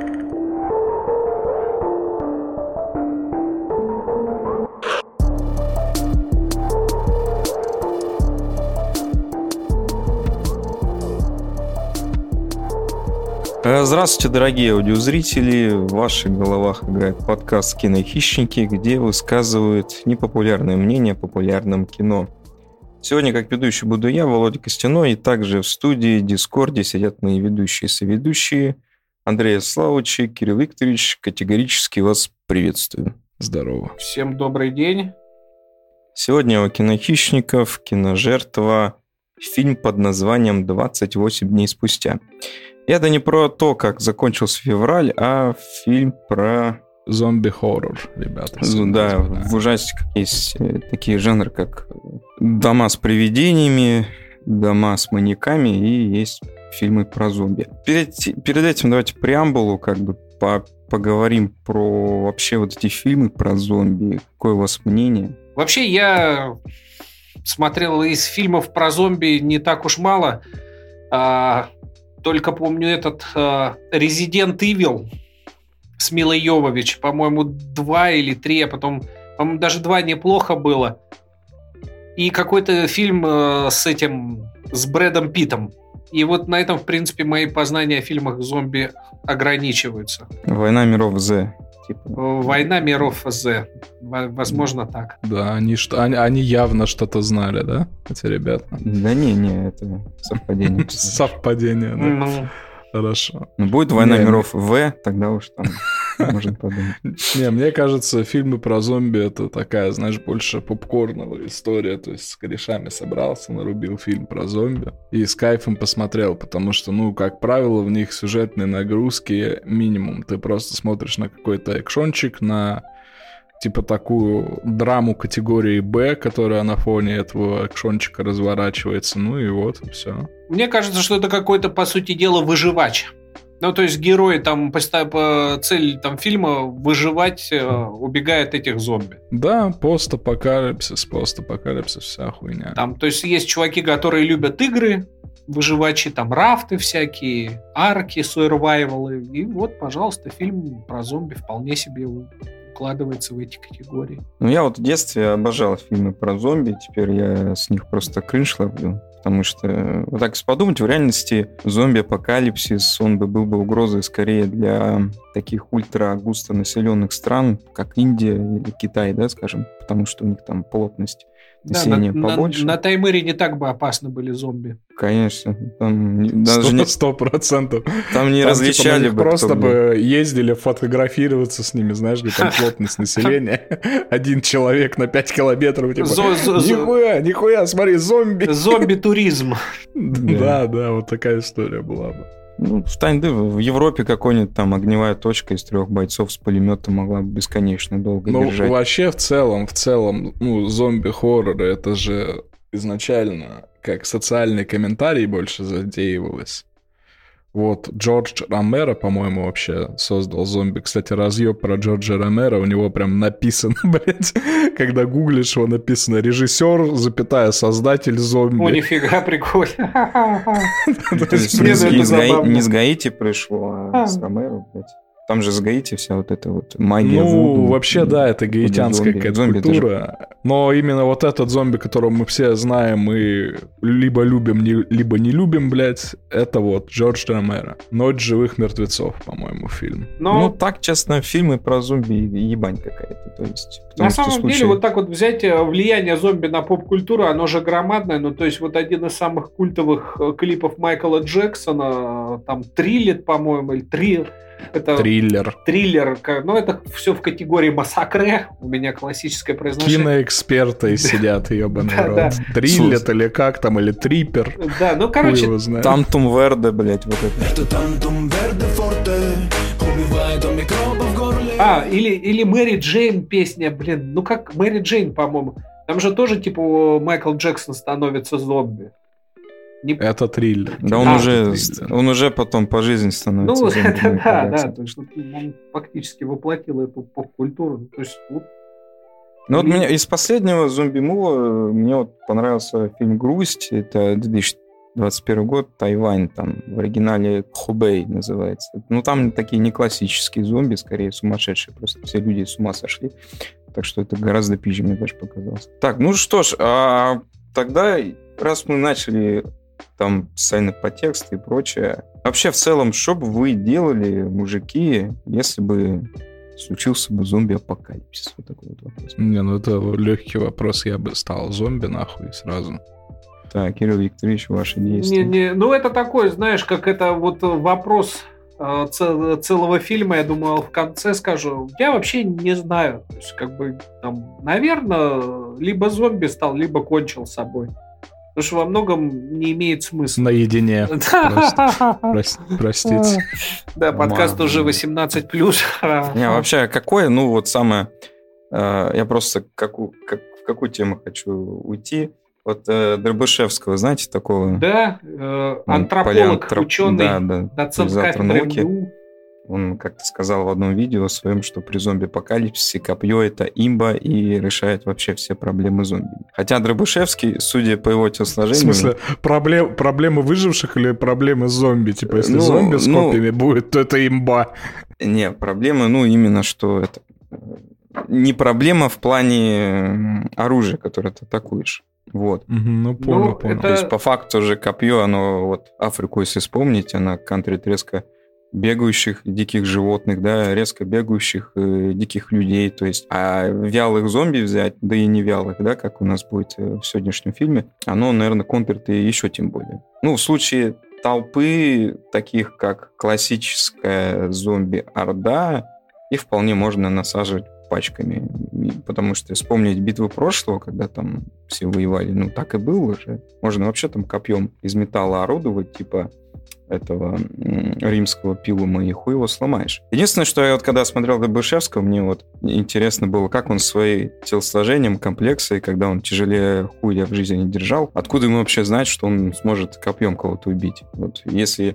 Здравствуйте, дорогие аудиозрители! В ваших головах играет подкаст «Кинохищники», где высказывают непопулярное мнение о популярном кино. Сегодня, как ведущий, буду я, Володя Костяной, и также в студии, Дискорде сидят мои ведущие и соведущие. Андрей Славович и Кирилл Викторович, категорически вас приветствую. Здорово. Всем добрый день. Сегодня у «Кинохищников» киножертва, фильм под названием «28 дней спустя». И это не про то, как закончился февраль, а фильм про... Зомби-хоррор, ребята. Да, в ужастиках есть такие жанры, как дома с привидениями, дома с маньяками, и есть фильмы про зомби. Перед этим давайте преамбулу поговорим про вообще вот эти фильмы про зомби. Какое у вас мнение? Вообще, я смотрел из фильмов про зомби не так уж мало. Только помню этот Resident Evil с Милой Йовович. По-моему, 2 или 3, а потом, по-моему, даже 2 неплохо было. И какой-то фильм с Брэдом Питтом. И вот на этом, в принципе, мои познания о фильмах зомби ограничиваются. «Война миров Z». «Война миров Z». Возможно, так. Да, они явно что-то знали, да, эти ребята? Да не, это совпадение. Совпадение, да. Хорошо. Будет «Война миров В», тогда уж там можно подумать. Не, мне кажется, фильмы про зомби — это такая, знаешь, больше попкорновая история. То есть с корешами собрался, нарубил фильм про зомби и с кайфом посмотрел, потому что, как правило, в них сюжетные нагрузки минимум. Ты просто смотришь на какой-то экшончик, на типа такую драму категории Б, которая на фоне этого экшончика разворачивается, и вот, все. Мне кажется, что это какой-то, по сути дела, выживач. То есть герой там цель фильма выживать, убегая от этих зомби. Да, постапокалипсис, вся хуйня. То есть есть чуваки, которые любят игры, выживачи, рафты всякие, арки, сурвайвалы. И вот, пожалуйста, фильм про зомби вполне себе укладывается в эти категории. Я вот в детстве обожал фильмы про зомби, теперь я с них просто кринж ловлю. Потому что, вот так подумать, в реальности зомби-апокалипсис, он был бы угрозой скорее для таких ультра-густонаселенных стран, как Индия или Китай, да, скажем, потому что у них там плотность населения побольше. На Таймыре не так бы опасны были зомби. Конечно. Там даже 100%. Там не различали бы. Просто бы ездили фотографироваться с ними, знаешь, где там плотность населения. 1 человек на 5 километров. Нихуя, смотри, зомби. Зомби-туризм. Да, вот такая история была бы. В Европе какой-нибудь там огневая точка из 3 бойцов с пулеметом могла бы бесконечно долго держать. Вообще, в целом, зомби-хорроры, это же изначально как социальный комментарий больше задеивалось. Вот Джордж Ромеро, по-моему, вообще создал зомби. Кстати, разъеб про Джорджа Ромеро, у него прям написано, блядь, когда гуглишь, его написано режиссер, создатель зомби. О, нифига, прикольно. Не с Гаити пришло, а с Ромеро, блядь. Там же с Гаити вся вот эта вот магия вуду. Вообще, да, это гаитянская какая-то культура. Но именно вот этот зомби, которого мы все знаем, мы либо любим, либо не любим, блядь, это вот Джордж Ромеро. «Ночь живых мертвецов», по-моему, фильм. Так, честно, фильмы про зомби ебань какая-то. То есть, на самом деле, вот так вот взять влияние зомби на поп-культуру, оно же громадное. То есть, вот один из самых культовых клипов Майкла Джексона, там «Триллет», по-моему, или «Триллер». Это Триллер. Это все в категории массакре. У меня классическое произношение. Киноэксперты сидят, ебаный рот. Триллет или как там, или трипер. Да, короче... Тантум Верде, блядь, вот это. Или Мэри Джейн песня, как Мэри Джейн, по-моему. Там же тоже, Майкл Джексон становится зомби. Это триллер. Да, он уже потом по жизни становится зомби. Да, то есть он фактически воплотил эту поп-культуру. То есть, мне из последнего зомби-мува мне понравился фильм «Грусть». Это 2000 21 год, Тайвань, там в оригинале Хубэй называется. Ну, там такие не классические зомби, скорее сумасшедшие, просто все люди с ума сошли. Так что это гораздо пизже мне даже показалось. Так, ну что ж, тогда, раз мы начали там сцены по тексту и прочее, вообще в целом, что бы вы делали, мужики, если бы случился бы зомби-апокалипсис? Вот такой вот вопрос. Не, ну это легкий вопрос, я бы стал зомби нахуй сразу. Так, Кирилл Викторович, ваши действия. Ну, это такой, знаешь, как это вот вопрос целого фильма, я думал, в конце скажу. Я вообще не знаю. То есть, как бы, там, наверное, либо зомби стал, либо кончил с собой. Потому что во многом не имеет смысла. Наедине. Простите. Да, подкаст уже 18+. Не, вообще, какое, ну, вот самое... Я просто в какую тему хочу уйти. Вот Дробышевского, знаете, такого? Да, антрополог, ученый, доцент кафедры МГУ. Он как-то сказал в одном видео своем, что при зомби-апокалипсисе копье — это имба и решает вообще все проблемы зомби. Хотя Дробышевский, судя по его телосложению... В смысле, проблемы выживших или проблемы зомби? Типа, если зомби с копьями будет, то это имба. Не, проблема, именно что это... Не проблема в плане оружия, которое ты атакуешь. Вот. Ну, понял. То есть, по факту же копье, оно, вот Африку, если вспомнить, она контрит резко бегающих диких животных, да, резко бегающих диких людей, то есть, а вялых зомби взять, да и не вялых, да, как у нас будет в сегодняшнем фильме, оно, наверное, контрит и еще тем более. Ну, в случае толпы, таких как классическая зомби-орда, их вполне можно насаживать пачками, потому что вспомнить битвы прошлого, когда там все воевали, так и было же. Можно вообще там копьем из металла орудовать, типа этого римского пилума, и хуй его сломаешь. Единственное, что я вот когда смотрел Дробышевского, мне вот интересно было, как он своим телосложением, комплексой, когда он тяжелее хуя в жизни не держал, откуда ему вообще знать, что он сможет копьем кого-то убить? Вот если...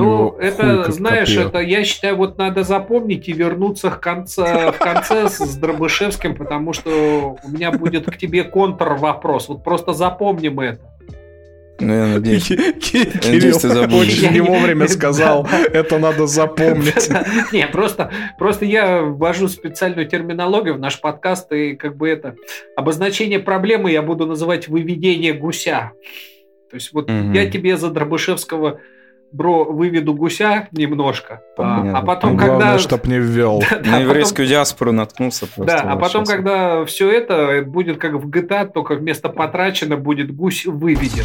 это, знаешь, копье. Это, я считаю, вот надо запомнить и вернуться в конце с Дробышевским, потому что у меня будет к тебе контрвопрос. Вот просто запомним это. Ну, я надеюсь. Кирилл очень не вовремя сказал, это надо запомнить. Не, просто я ввожу специальную терминологию в наш подкаст, и как бы это обозначение проблемы я буду называть выведение гуся. То есть вот я тебе за Дробышевского, выведу гуся немножко, а потом, когда... Главное, чтоб не ввел. На еврейскую диаспору наткнулся просто. Да, а потом, когда все это будет как в GTA, только вместо потрачено будет гусь выведен.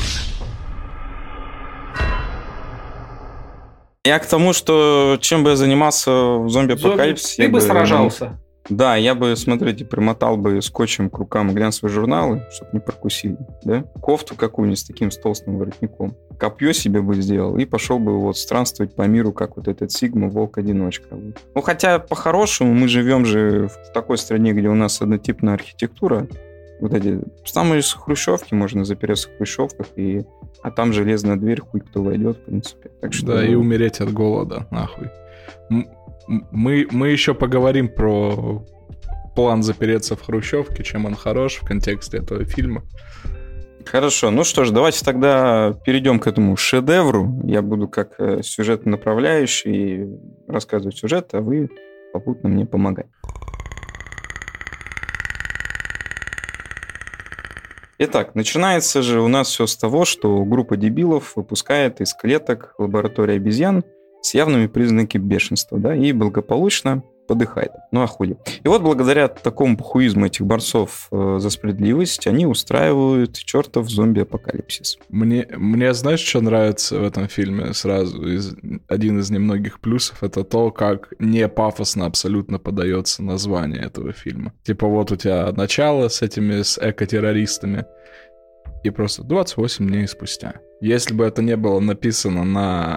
Я к тому, что чем бы я занимался в зомби-апокалипсисе... Ты бы сражался. Да, я бы, смотрите, примотал бы скотчем к рукам глянцевые журналы, чтобы не прокусили, да? Кофту какую-нибудь с таким с толстым воротником. Копье себе бы сделал и пошел бы вот странствовать по миру, как вот этот Сигма, волк-одиночка. Ну, хотя, по-хорошему, мы живем же в такой стране, где у нас однотипная архитектура. Вот эти самые хрущевки, можно запереться в хрущевках, а там железная дверь, хуй кто войдет, в принципе. Так что... Да, и умереть от голода, нахуй. Мы еще поговорим про план запереться в хрущевке, чем он хорош в контексте этого фильма. Хорошо, ну что ж, давайте тогда перейдем к этому шедевру. Я буду как сюжетный направляющий рассказывать сюжет, а вы попутно мне помогать. Итак, начинается же у нас все с того, что группа дебилов выпускает из клеток лаборатории обезьян с явными признаками бешенства, да, и благополучно подыхает. Ну, а хули. И вот благодаря такому похуизму этих борцов за справедливость они устраивают чертов зомби-апокалипсис. Мне знаешь, что нравится в этом фильме сразу? Один из немногих плюсов — это то, как не пафосно абсолютно подается название этого фильма. Типа вот у тебя начало с эко-террористами, и просто 28 дней спустя. Если бы это не было написано на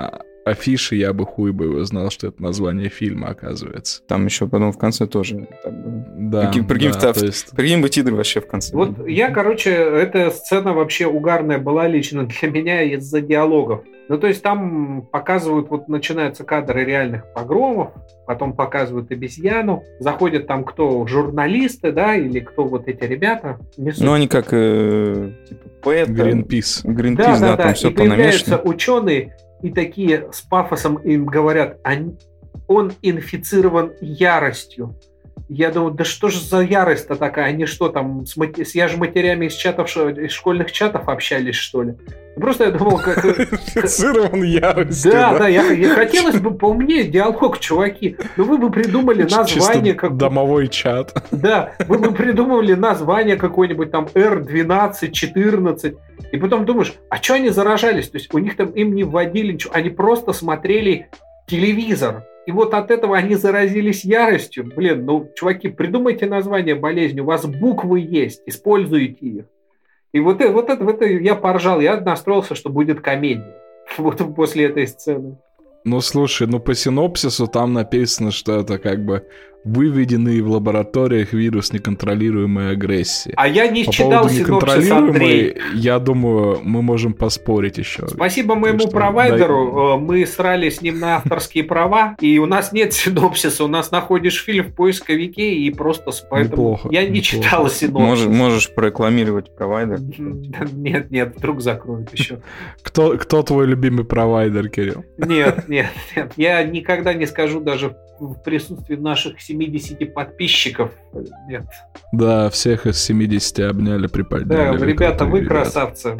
афиши, я бы хуй бы его знал, что это название фильма, оказывается. Там еще потом в конце тоже. Да, прикинь бы титры вообще в конце. Вот эта сцена вообще угарная была лично для меня из-за диалогов. Ну, то есть там показывают, вот начинаются кадры реальных погромов, потом показывают обезьяну, заходят там кто, журналисты, да, или кто вот эти ребята несут. Ну, они как, типа, поэты. Greenpeace, да, там все и появляются ученые, и такие с пафосом им говорят, он инфицирован яростью. Я думаю, да что же за ярость-то такая? Они что там, я же матерями из школьных чатов общались, что ли? Просто я думал, как... Инфицирован яростью. Да, я хотелось бы поумнее диалог, чуваки. Но вы бы придумали название... Домовой чат. Да, вы бы придумали название какое-нибудь там R12, 14. И потом думаешь, а что они заражались? То есть у них там им не вводили ничего. Они просто смотрели телевизор. И вот от этого они заразились яростью. Блин, чуваки, придумайте название болезни. У вас буквы есть, используйте их. И вот это я поржал. Я настроился, что будет комедия. Вот после этой сцены. Ну, слушай, по синопсису там написано, что это как бы выведенный в лабораториях вирус неконтролируемой агрессии. А я не читал синопсис, Андрей. Я думаю, мы можем поспорить еще. Спасибо моему провайдеру. Мы срали с ним на авторские права, и у нас нет синопсиса. У нас находишь фильм в поисковике, и просто поэтому я не читал синопсис. Можешь прорекламировать провайдер? Нет, вдруг закроют еще. Кто твой любимый провайдер, Кирилл? Нет. Я никогда не скажу даже в присутствии наших 70 подписчиков. Нет. Да, всех из 70 обняли, приподняли. Да, ребята, вы красавцы.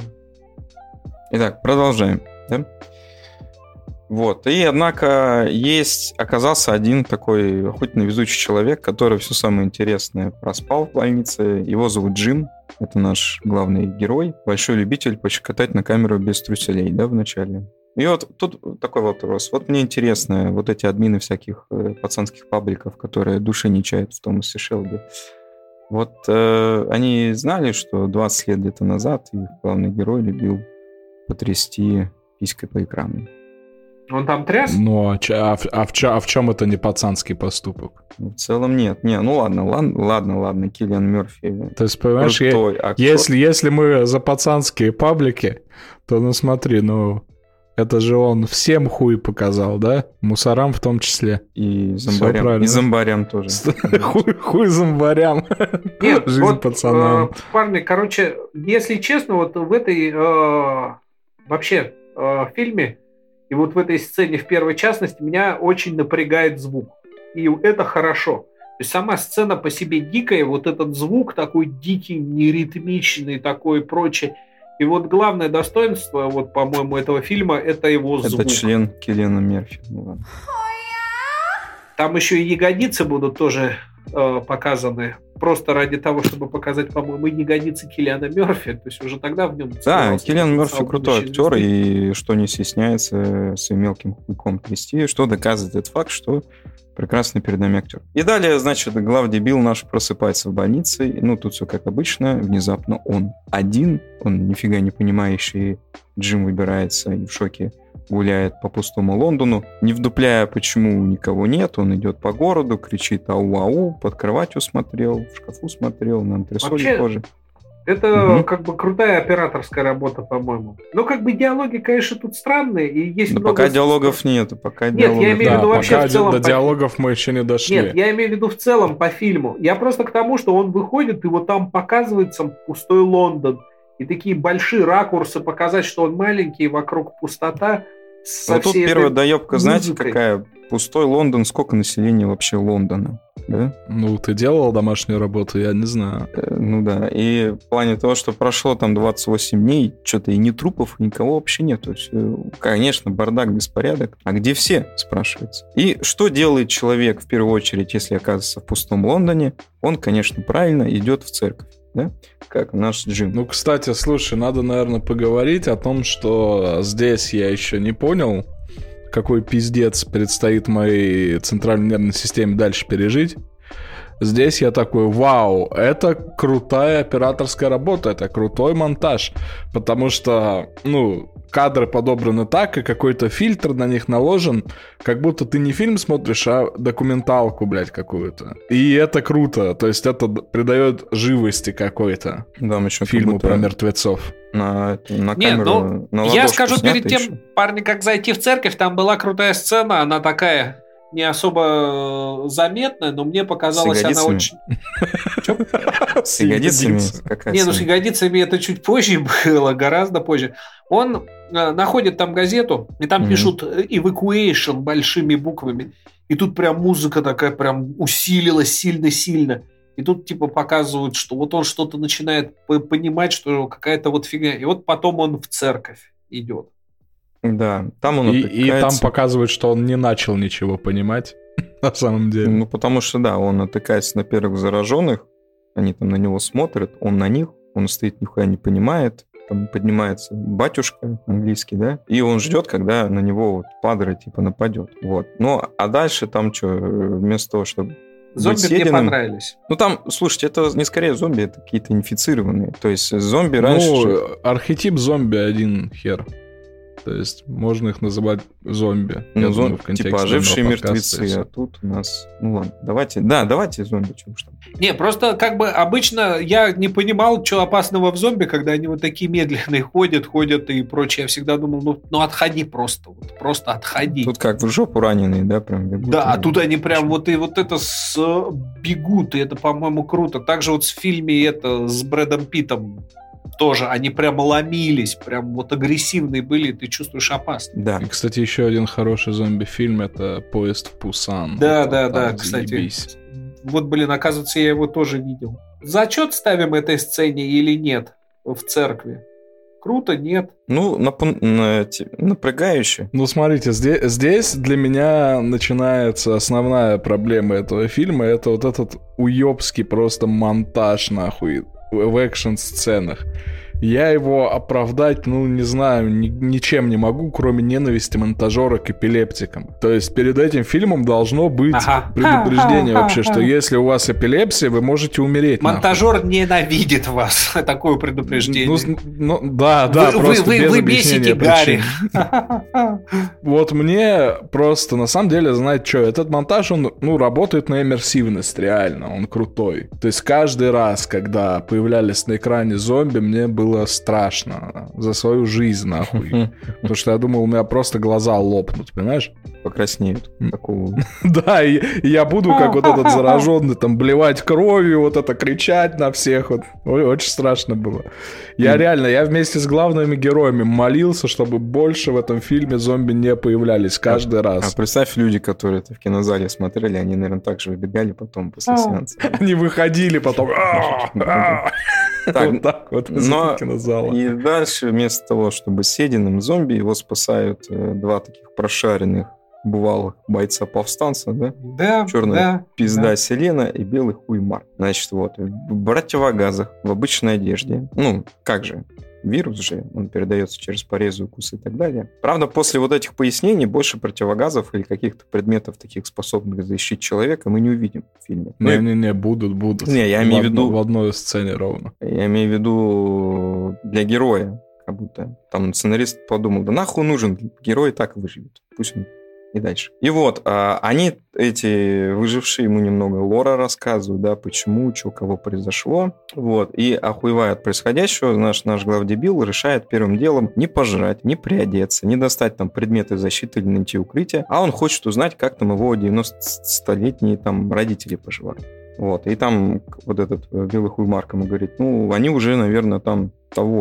Итак, продолжаем. Да? Вот. И, однако, оказался один такой охотно везучий человек, который все самое интересное проспал в больнице. Его зовут Джим. Это наш главный герой. Большой любитель пощекотать на камеру без труселей, да, в начале. И вот тут такой вопрос. Вот мне интересно, вот эти админы всяких пацанских пабликов, которые души не чают в Томасе Шелби, вот они знали, что 20 лет где-то назад их главный герой любил потрясти писькой по экрану? Он там тряс? Ну, а в чем это не пацанский поступок? В целом нет. Ну ладно, Киллиан Мёрфи. То есть, понимаешь, если мы за пацанские паблики, то, ну смотри, это же он всем хуй показал, да? Мусорам в том числе. И зомбарям. И зомбарям тоже. Хуй зомбарям. Нет, жизнь вот, пацанам. Парни, короче, если честно, вот в этой вообще фильме и вот в этой сцене в первой частности меня очень напрягает звук. И это хорошо. То есть сама сцена по себе дикая, вот этот звук такой дикий, неритмичный, такой прочее. И вот главное достоинство, вот, по-моему, этого фильма, это его звук. Это член Киллиана Мерфи. Там еще и ягодицы будут тоже показаны. Просто ради того, чтобы показать, по-моему, ягодицы Киллиана Мерфи. То есть уже тогда в нем... Да, Киллиан Мерфи крутой актер, и что не стесняется своим мелким хуйком трясти, что доказывает этот факт, что прекрасный перед нами актер. И далее, значит, главдебил наш просыпается в больнице. Ну, тут все как обычно. Внезапно он один, он нифига не понимающий. Джим выбирается и в шоке гуляет по пустому Лондону, не вдупляя, почему никого нет. Он идет по городу, кричит ау-ау, под кроватью смотрел, в шкафу смотрел, на антресоле тоже. Это как бы крутая операторская работа, по-моему. Но как бы диалоги, конечно, тут странные. И есть много... Пока диалогов нет. Я имею в виду вообще в целом... До диалогов мы еще не дошли. Нет, я имею в виду в целом по фильму. Я просто к тому, что он выходит, и вот там показывается пустой Лондон. И такие большие ракурсы показать, что он маленький, вокруг пустота. Вот тут первая доебка, знаете, какая? Пустой Лондон, сколько населения вообще Лондона? Да? Ну, ты делал домашнюю работу, я не знаю. Ну да, и в плане того, что прошло там 28 дней, что-то и ни трупов, никого вообще нет. То есть, конечно, бардак, беспорядок. А где все, спрашивается? И что делает человек в первую очередь, если оказывается в пустом Лондоне? Он, конечно, правильно идет в церковь. Да? Как наш Джим. Ну, кстати, слушай, надо, наверное, поговорить о том, что здесь я еще не понял, какой пиздец предстоит моей центральной нервной системе дальше пережить. Здесь я такой, вау, это крутая операторская работа, это крутой монтаж, потому что, кадры подобраны так, и какой-то фильтр на них наложен, как будто ты не фильм смотришь, а документалку, блядь, какую-то. И это круто, то есть это придает живости какой-то фильму про мертвецов. На камеру, на я скажу перед тем, еще. парни, как зайти в церковь, там была крутая сцена, она такая не особо заметная, но мне показалось, она очень... С ягодицами? Не, ну с ягодицами это чуть позже было, гораздо позже. Он находит там газету, и там пишут evacuation большими буквами. И тут прям музыка такая прям усилилась сильно-сильно. И тут типа показывают, что вот он что-то начинает понимать, что какая-то вот фигня. И вот потом он в церковь идет. Да, там он и там показывают, что он не начал ничего понимать на самом деле. Ну, потому что, да, он натыкается на первых зараженных, они там на него смотрят, он на них, он стоит, нихуя не понимает, там поднимается батюшка английский, да, и он ждет, когда на него вот падре типа нападет. Вот. Ну, а дальше там что, вместо того, чтобы зомби мне понравились. Ну, там, слушайте, это не скорее зомби, это какие-то инфицированные. То есть зомби раньше... Ну, архетип зомби один хер. То есть можно их называть зомби. Ну, типа ожившие мертвецы, а тут у нас... Ну ладно, давайте зомби, чего уж там. Не, просто как бы обычно я не понимал, что опасного в зомби, когда они вот такие медленные ходят и прочее. Я всегда думал, ну отходи просто отходи. Тут как в жопу раненые, да, прям бегут. Да, а тут они прям вот это бегут, и это, по-моему, круто. Также вот в фильме это с Брэдом Питтом тоже они прям ломились, прям вот агрессивные были, ты чувствуешь опасность. Да. И, кстати, еще один хороший зомби-фильм — это «Поезд в Пусан». Да, кстати. Вот, блин, оказывается, я его тоже видел. Зачет ставим этой сцене или нет в церкви? Круто, нет? Ну, напрягающе. Ну, смотрите, здесь для меня начинается основная проблема этого фильма. Это вот этот уёбский просто монтаж, нахуй, в экшн-сценах. Я его оправдать, ну, не знаю, ничем не могу, кроме ненависти монтажера к эпилептикам. То есть перед этим фильмом должно быть предупреждение вообще, что если у вас эпилепсия, вы можете умереть. Монтажер ненавидит вас. Такое предупреждение. Ну, да, просто без объяснения причин. Вот мне просто, на самом деле, знаете что, этот монтаж, он, работает на иммерсивность, реально, он крутой. То есть каждый раз, когда появлялись на экране зомби, мне было страшно за свою жизнь, нахуй. Потому что я думал, у меня просто глаза лопнут, понимаешь? Покраснеют. Да, и я буду, как вот этот зараженный, там, блевать кровью, вот это кричать на всех. Вот. Очень страшно было. Я вместе с главными героями молился, чтобы больше в этом фильме зомби не появлялись каждый раз. А представь, люди, которые это в кинозале смотрели, они, наверное, так же выбегали потом после сеанса. Они выходили потом. Так вот. Но и дальше, вместо того, чтобы с съеденным зомби, его спасают два таких прошаренных бывалых бойца-повстанца, да? Да. Черная пизда Селена и белый хуй Марк. Значит, вот, в противогазах, в обычной одежде. Ну, как же, вирус же, он передается через порезы, укусы и так далее. Правда, после вот этих пояснений больше противогазов или каких-то предметов, таких способных защитить человека, мы не увидим в фильме. Не, будут. Не, я имею в виду... В одной сцене ровно. Я имею в виду для героя, как будто. Там сценарист подумал, да нахуй нужен, герой так выживет. Пусть он и дальше. И вот, они, эти выжившие, ему немного лора рассказывают, да, почему, что, кого произошло. Вот, и охуевая от происходящего, наш главдебил решает первым делом не пожрать, не приодеться, не достать там предметы защиты или найти укрытие, а он хочет узнать, как там его 90-летние там родители поживают. Вот, и там вот этот белый хуй Марк ему говорит, они уже, наверное, там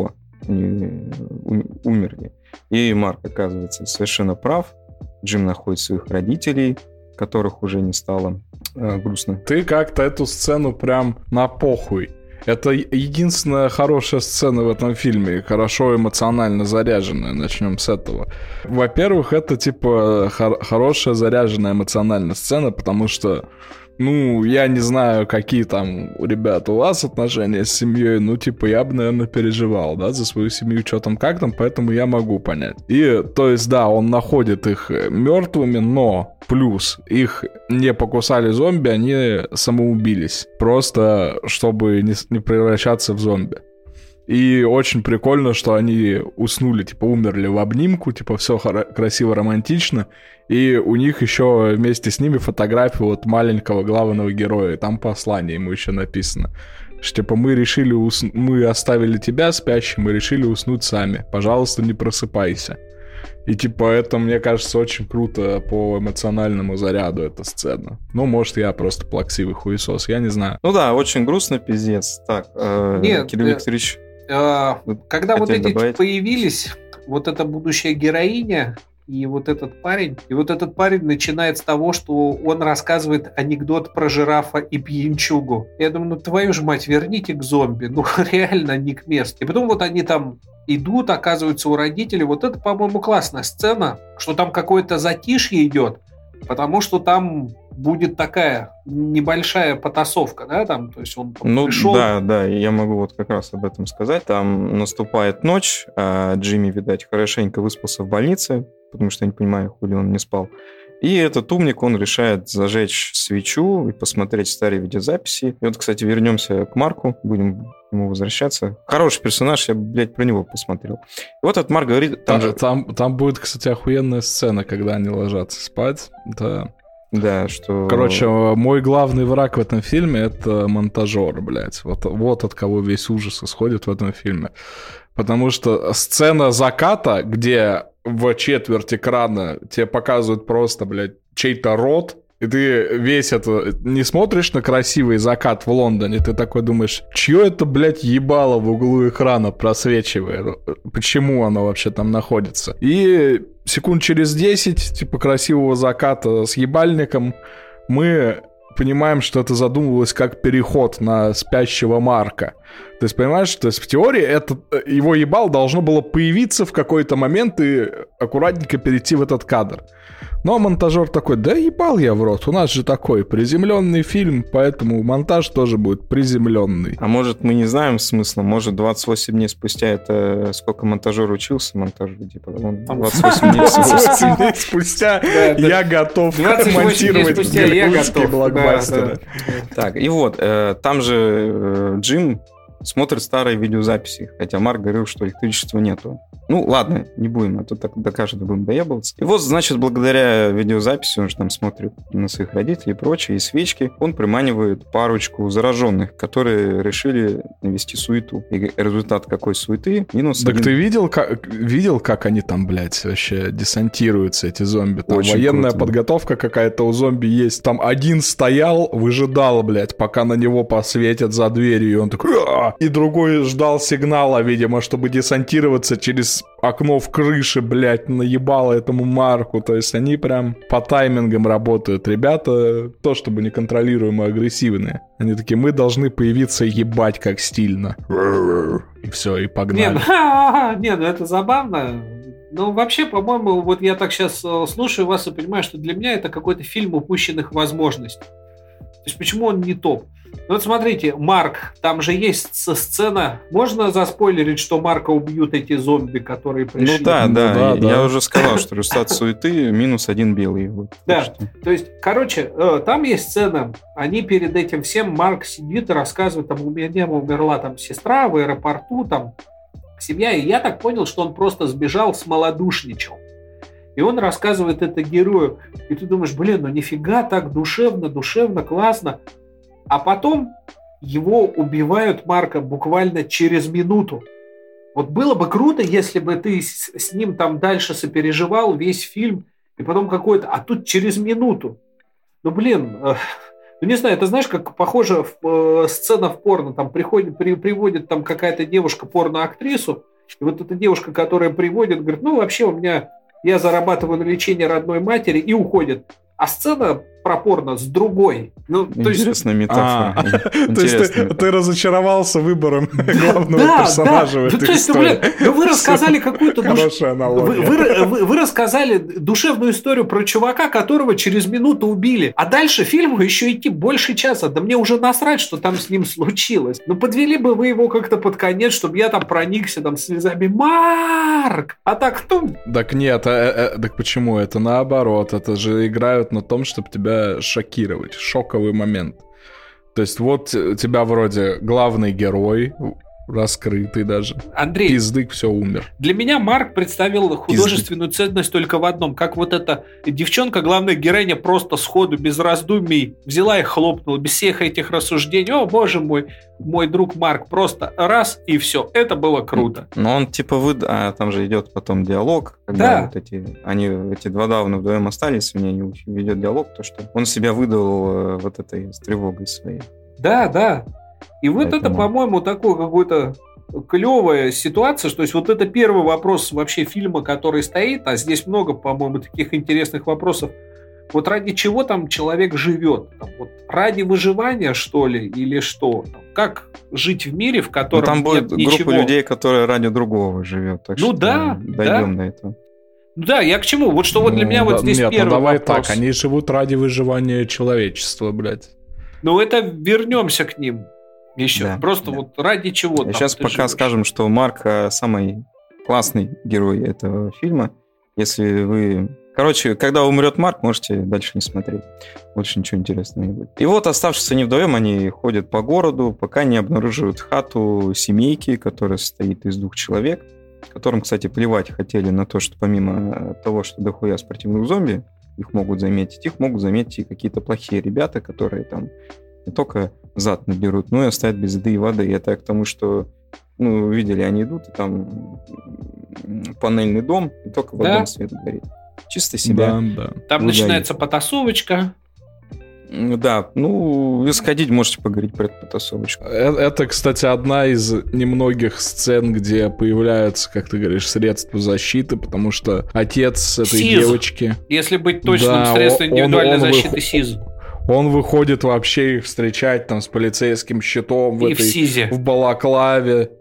умерли. И Марк оказывается совершенно прав. Джим находит своих родителей, которых уже не стало грустно. Ты как-то эту сцену прям на похуй. Это единственная хорошая сцена в этом фильме, хорошо эмоционально заряженная, начнем с этого. Во-первых, это типа хорошая заряженная эмоциональная сцена, потому что я не знаю, какие там, ребята, у вас отношения с семьей, я бы, наверное, переживал, да, за свою семью, что там, как там, поэтому я могу понять. И, то есть, да, он находит их мертвыми, но плюс их не покусали зомби, они самоубились, просто чтобы не превращаться в зомби. И очень прикольно, что они уснули, типа, умерли в обнимку, типа, все красиво, романтично. И у них еще вместе с ними фотография вот маленького главного героя. Там послание ему еще написано. Что, типа, мы оставили тебя спящим и решили уснуть сами. Пожалуйста, не просыпайся. И, типа, это, мне кажется, очень круто по эмоциональному заряду эта сцена. Ну, может, я просто плаксивый хуесос, я не знаю. Ну да, очень грустно, пиздец. Так, Нет, Кирилл Викторович... Когда вот эти добавить? появились, вот эта будущая героиня и вот этот парень начинает с того, что он рассказывает анекдот про жирафа и пьянчугу. Я думаю, ну твою ж мать, верните к зомби. Ну реально не к месту. И потом вот они там идут, оказываются у родителей. Вот это, по-моему, классная сцена, что там какое-то затишье идет, потому что там будет такая небольшая потасовка, да, там, то есть он пришел... Да, я могу вот как раз об этом сказать. Там наступает ночь, а Джимми, видать, хорошенько выспался в больнице, потому что я не понимаю, хули он не спал. И этот умник, он решает зажечь свечу и посмотреть старые видеозаписи. И вот, кстати, вернемся к Марку, будем к нему возвращаться. Хороший персонаж, я, блядь, про него посмотрел. И вот этот Марк говорит... Там будет, кстати, охуенная сцена, когда они ложатся спать. Да, что... Короче, мой главный враг в этом фильме — это монтажер, блядь. Вот от кого весь ужас исходит в этом фильме. Потому что сцена заката, где в четверть экрана тебе показывают просто, блядь, чей-то рот, и ты весь это не смотришь на красивый закат в Лондоне, ты такой думаешь, чье это, блядь, ебало в углу экрана просвечивает? Почему оно вообще там находится? И секунд через 10, типа, красивого заката с ебальником, мы понимаем, что это задумывалось как переход на спящего Марка. То есть, понимаешь, то есть в теории его ебал должно было появиться в какой-то момент и аккуратненько перейти в этот кадр. Но монтажер такой, да ебал я в рот, у нас же такой приземленный фильм, поэтому монтаж тоже будет приземленный. А может, мы не знаем смысла, может, 28 дней спустя это сколько монтажер учился монтажу, типа, он 28 дней спустя я готов монтировать голливудские блокбастеры. Так, и вот, там же Джим смотрит старые видеозаписи, хотя Марк говорил, что электричества нету. Ну, ладно, не будем, а то так до каждого будем доебываться. И вот, значит, благодаря видеозаписи, он же там смотрит на своих родителей и прочее, и свечки, он приманивает парочку зараженных, которые решили навести суету. И результат какой суеты? Минус так 1. Ты видел, как они там, блядь, вообще десантируются, эти зомби? Там очень военная круто. Подготовка какая-то у зомби есть. Там один стоял, выжидал, блядь, пока на него посветят за дверью, и он такой... «А-а-а!» И другой ждал сигнала, видимо, чтобы десантироваться через окно в крыше, блядь, наебало этому Марку. То есть они прям по таймингам работают. Ребята то, чтобы неконтролируемо агрессивные. Они такие, мы должны появиться ебать как стильно. И все, и погнали. Нет, ну это забавно. Ну, вообще, по-моему, вот я так сейчас слушаю вас и понимаю, что для меня это какой-то фильм упущенных возможностей. То есть почему он не топ? Ну вот смотрите, Марк, там же есть сцена. Можно заспойлерить, что Марка убьют эти зомби, которые пришли? Ну да. Я уже сказал, что результат суеты минус 1 белый. Вот, да, то есть, короче, там есть сцена. Они перед этим всем, Марк сидит и рассказывает, там у меня умерла там сестра в аэропорту, там семья. И я так понял, что он просто сбежал, смолодушничал. И он рассказывает это герою. И ты думаешь, блин, ну нифига так душевно, классно. А потом его убивают, Марка, буквально через минуту. Вот было бы круто, если бы ты с ним там дальше сопереживал весь фильм, и потом какой-то... А тут через минуту. Ну, блин, ну не знаю, это знаешь, как похоже сцена в порно. Там приводит там какая-то девушка порно-актрису, и вот эта девушка, которая приводит, говорит, ну, вообще я зарабатываю на лечение родной матери, и уходит. А сцена про порно с другой. Ну, интересная метафора. То есть ты разочаровался выбором главного персонажа в этой истории. Ну вы рассказали какую-то... Хорошая аналогия. Вы рассказали душевную историю про чувака, которого через минуту убили. А дальше фильму еще идти больше часа. Да мне уже насрать, что там с ним случилось. Ну подвели бы вы его как-то под конец, чтобы я там проникся там слезами. Марк! А так кто? Так нет, так почему? Это наоборот. Это же играют на том, чтобы тебя шокировать. Шоковый момент. То есть вот тебя вроде главный герой, раскрытый даже. Андрей, Пиздык, все, умер. для меня Марк представил художественную ценность только в одном. Как вот эта девчонка, главная героиня, просто сходу, без раздумий, взяла и хлопнула, без всех этих рассуждений. О, боже мой, мой друг Марк, просто раз и все. Это было круто. Но он типа там же идет потом диалог, когда вот эти два давно вдвоем остались, у меня ведет диалог, то что он себя выдал вот этой с тревогой своей. Да. И вот это, по-моему, такое какое-то клевая ситуация, то есть вот это первый вопрос вообще фильма, который стоит, а здесь много, по-моему, таких интересных вопросов. Вот ради чего там человек живет? Там, вот ради выживания, что ли, или что? Там, как жить в мире, в котором там нет будет ничего? группа людей, которые ради другого живет. Так что дойдем до этого. Да, я к чему? Вот что вот для меня вот здесь первый давай вопрос. Так, они живут ради выживания человечества, блядь. Ну, это вернемся к ним еще. Да, просто вот ради чего. Сейчас пока скажем, что Марк самый классный герой этого фильма. Если вы... Короче, когда умрет Марк, можете дальше не смотреть. Больше ничего интересного не будет. И вот, оставшись они вдвоем, они ходят по городу, пока не обнаруживают хату семейки, которая состоит из 2 человек, которым, кстати, плевать хотели на то, что помимо того, что дохуя спортивных зомби, их могут заметить и какие-то плохие ребята, которые там не только зад наберут, но и оставят без еды и воды. И это к тому, что, видели, они идут, и там панельный дом, и только в одном свет горит. Чисто себя. Да. Там начинается потасовочка. Да, сходить можете поговорить про эту потасовочку. Это, кстати, одна из немногих сцен, где появляются, как ты говоришь, средства защиты, потому что отец этой девочки... Если быть точным, средства индивидуальной защиты СИЗ. Он выходит вообще их встречать там с полицейским щитом в балаклаве,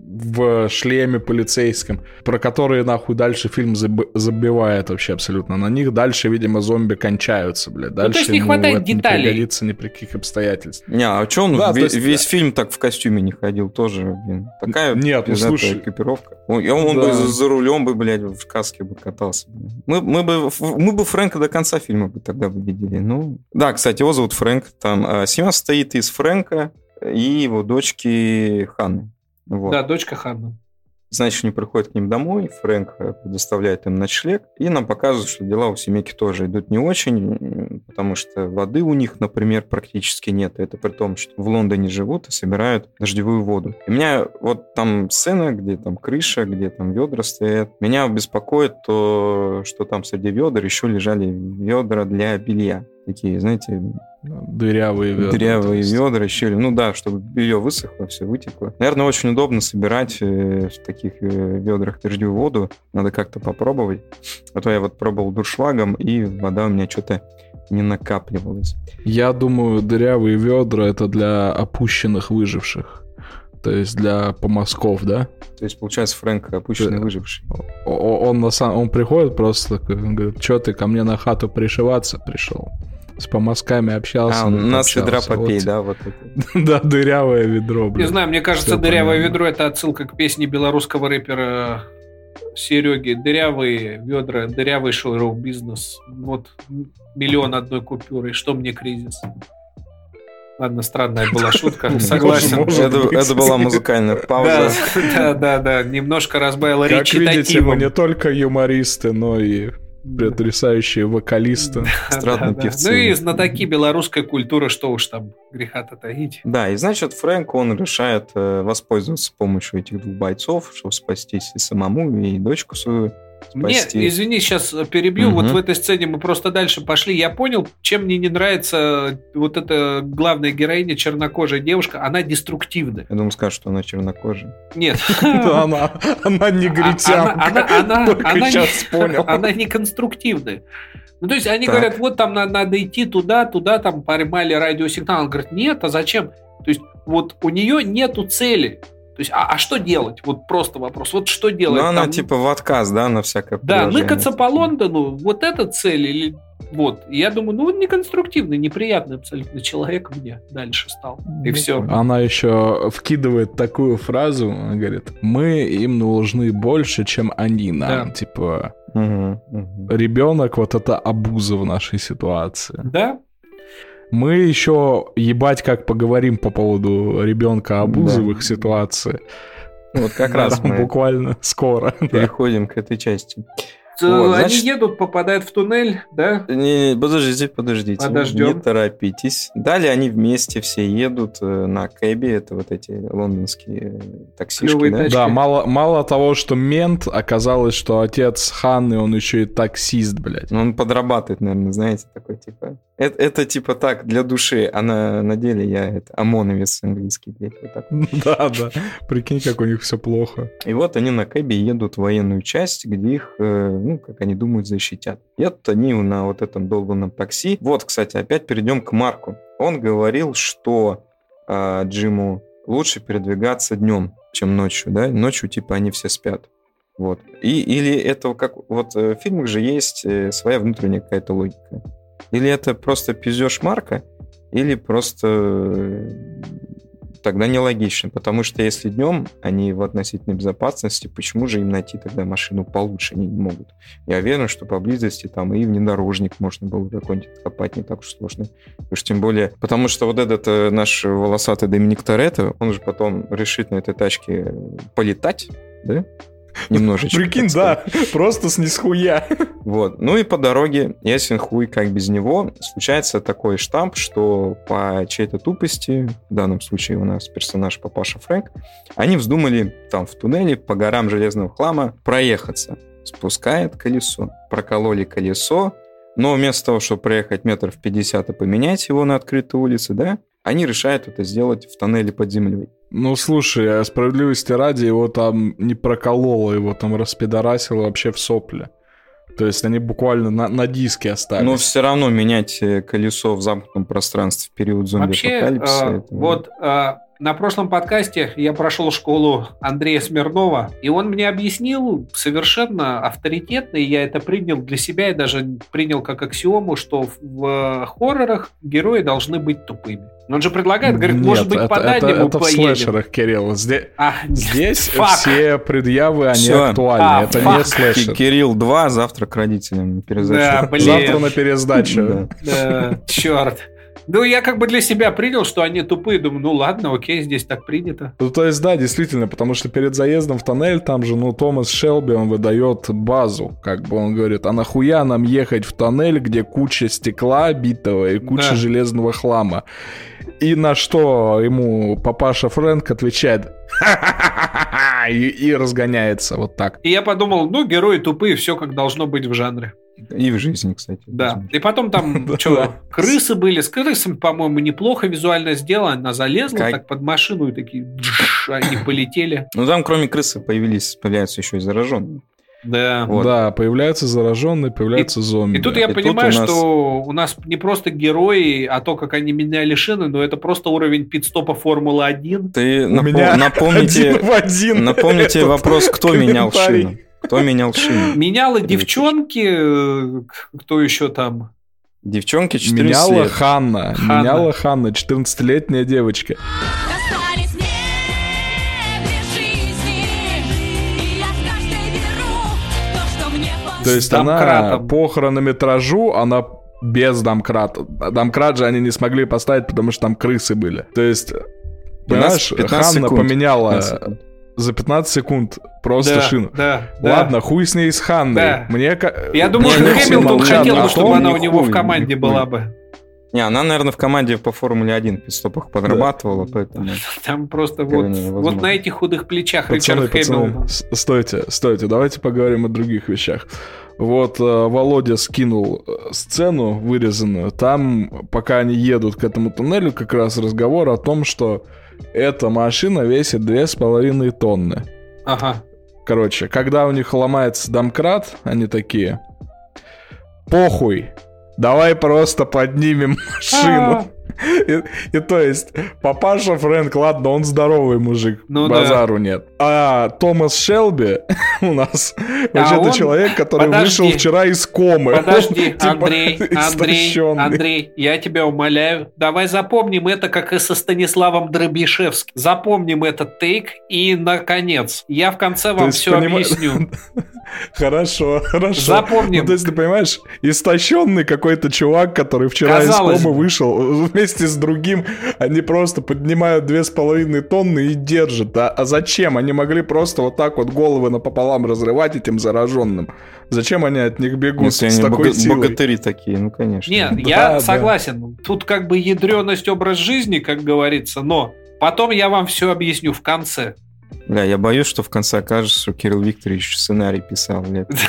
в шлеме полицейском, про которые нахуй дальше фильм забивает вообще абсолютно. На них дальше, видимо, зомби кончаются, блядь. Дальше то есть не хватает деталей. Не пригодится ни при каких обстоятельствах. А что он весь фильм так в костюме не ходил тоже, блин? Такая слушай, экипировка. Он бы за рулем бы, блядь, в каске бы катался. Мы бы Фрэнка до конца фильма бы тогда бы видели. Да, кстати, его зовут Фрэнк. Там семья состоит из Фрэнка и его дочки Ханны. Вот. Да, дочка Ханна. Значит, они приходят к ним домой, Фрэнк предоставляет им ночлег, и нам показывают, что дела у семейки тоже идут не очень, потому что воды у них, например, практически нет. Это при том, что в Лондоне живут и собирают дождевую воду. И меня вот там сцена, где там крыша, где там ведра стоят, меня беспокоит то, что там среди ведер еще лежали ведра для белья. Такие, знаете... Дырявые ведра. Дырявые ведра, щели. Чтобы белье высохло, все вытекло. Наверное, очень удобно собирать в таких ведрах дождевую воду. Надо как-то попробовать. А то я вот пробовал дуршлагом, и вода у меня что-то не накапливалась. Я думаю, дырявые ведра — это для опущенных выживших. То есть для помазков, да? То есть, получается, Фрэнк опущенный выживший. Он приходит просто, говорит, что ты ко мне на хату пришиваться пришел? С помазками общался. У нас ведра попей, вот. Да, вот это. Да, дырявое ведро, блин. Не знаю, мне кажется, дырявое ведро — это отсылка к песне белорусского рэпера Сереги. Дырявые ведра, дырявый шоу-бизнес. Вот 1 000 000 купюры. Что мне кризис? Ладно, странная была шутка, согласен. Это была музыкальная пауза. Да, немножко разбавила речитативом. Как видите, мы не только юмористы, но и потрясающие вокалисты, эстрадные певцы. И знатоки белорусской культуры, что уж там греха-то таить. Да, и значит, Фрэнк, он решает воспользоваться помощью этих 2 бойцов, чтобы спастись и самому, и дочку свою спасти. Мне, извини, сейчас перебью, вот в этой сцене мы просто дальше пошли. Я понял, чем мне не нравится вот эта главная героиня, чернокожая девушка, она деструктивная. Я думаю, скажешь, что она чернокожая. Нет. Она негритянка. Она сейчас понял. Она не конструктивная. То есть они говорят, вот там надо идти туда, там поймали радиосигнал. Он говорит, нет, а зачем? То есть вот у нее нету цели. То есть, а что делать? Вот просто вопрос. Вот что делать? Она типа в отказ, да, на всякое предложение. Да, ныкаться по Лондону, вот эта цель или... Вот, я думаю, неконструктивный, неприятный абсолютно человек мне дальше стал. И все. Она еще вкидывает такую фразу, она говорит, мы им нужны больше, чем они нам. Да. Типа, ребенок, вот это абуза в нашей ситуации. Да. Мы еще ебать как поговорим по поводу ребенка обузовых ситуаций. Вот как раз мы буквально скоро переходим к этой части. Они едут, попадают в туннель, да? Не, подождите. Подождем. Не торопитесь. Далее они вместе все едут на кэбе. Это вот эти лондонские таксишки, да? Да, мало того, что мент, оказалось, что отец Ханны, он еще и таксист, блядь. Он подрабатывает, наверное, знаете, такой типа... Это типа так, для души, а на деле я ОМОНовец английский, блядь, вот так. Да. Прикинь, как у них все плохо. И вот они на кэбе едут в военную часть, где их, как они думают, защитят. Едут они на вот этом долбанном такси. Вот, кстати, опять перейдем к Марку. Он говорил, что Джиму лучше передвигаться днем, чем ночью, да? Ночью, типа, они все спят. Вот. Или это как... Вот в фильмах же есть своя внутренняя какая-то логика. Или это просто пиздеж Марка, или просто тогда нелогично. Потому что если днем они в относительной безопасности, почему же им найти тогда машину получше они не могут? Я уверен, что поблизости там и внедорожник можно было какой-нибудь откопать, не так уж сложно. Уж тем более, потому что вот этот наш волосатый Доминик Торетто, он же потом решит на этой тачке полетать, да? Немножечко. Прикинь, да, просто с нихуя. Вот. Ну и по дороге, ясен хуй, как без него, случается такой штамп, что по чьей-то тупости, в данном случае у нас персонаж папаша Фрэнк, они вздумали там в туннеле по горам железного хлама проехаться. Спускает колесо. Прокололи колесо, но вместо того, чтобы проехать 50 метров и поменять его на открытой улице, да, они решают это сделать в тоннеле под землей. Ну, слушай, справедливости ради, его там не прокололо, его там распидорасило вообще в сопли. То есть они буквально на диске остались. Но все равно менять колесо в замкнутом пространстве в период зомби-апокалипсиса... Вообще, на прошлом подкасте я прошел школу Андрея Смирнова, и он мне объяснил совершенно авторитетно, и я это принял для себя, и даже принял как аксиому, что в хоррорах герои должны быть тупыми. Он же предлагает, говорит, нет, может быть, по дальнему это поедем. в слэшерах, Кирилл. Здесь все предъявы, они Всё. актуальны. Это не слэшер. Кирилл 2, завтра к родителям пересдачу. Да, блин. Завтра на пересдачу. Да, черт. Ну, я как бы для себя принял, что они тупые. Думаю, ну ладно, окей, здесь так принято. Ну, то есть, да, действительно, потому что перед заездом в тоннель там же, Томас Шелби, он выдает базу. Как бы он говорит, а нахуя нам ехать в тоннель, где куча стекла битого и куча железного хлама? И на что ему папаша Фрэнк отвечает и разгоняется вот так. И я подумал, герои тупые, все как должно быть в жанре. И в жизни, кстати. Да. И потом там, крысы были. С крысами, по-моему, неплохо визуально сделано. Она залезла так под машину и такие... Они полетели. Ну, там, кроме крысы, появляются еще и зараженные. Да. Вот. Да, появляются зараженные, появляются зомби. И тут я понимаю, что у нас не просто герои, а то, как они меняли шины, но это просто уровень пит-стопа Формулы-1. Ты напомните вопрос, кто менял шины. Кто менял шины? Меняла девчонки, кто еще там? Девчонки 14 меняла лет. Ханна. Меняла Ханна, 14-летняя девочка. То есть она по хронометражу, она без домкрата. Домкрат же они не смогли поставить, потому что там крысы были. То есть, понимаешь, Ханна поменяла... За 15 секунд просто шину. Ладно, хуй с ней с Ханной. Я думаю, Хэмилтон хотел, чтобы она у него в команде была бы. Не, она, наверное, в команде по Формуле-1 в пит-стопах подрабатывала, поэтому... Там просто вот на этих худых плечах Ричард Хэмилтон. Стойте, давайте поговорим о других вещах. Вот Володя скинул сцену вырезанную. Там, пока они едут к этому туннелю, как раз разговор о том, что эта машина весит 2,5 тонны. Ага. Короче, когда у них ломается домкрат, они такие: похуй, давай просто поднимем машину. И то есть, папаша Фрэнк, ладно, он здоровый мужик, базару нет. А Томас Шелби у нас вообще-то человек, который вышел вчера из комы. Подожди, Андрей, я тебя умоляю, давай запомним это, как и со Станиславом Дробишевским. Запомним этот тейк и, наконец, я в конце вам все объясню. Хорошо. Запомним. Ну, то есть, ты понимаешь, истощенный какой-то чувак, который вчера Казалось из комы бы. вышел, вместе с другим, они просто поднимают 2,5 тонны и держат. А зачем? Они могли просто вот так вот головы напополам разрывать этим зараженным. Зачем они от них бегут Если с они такой силой? богатыри такие, ну, конечно. Нет, Да, я да. согласен. Тут как бы ядреность образ жизни, как говорится, но потом я вам все объясню в конце. Бля, я боюсь, что в конце окажется, что Кирилл Викторович сценарий писал.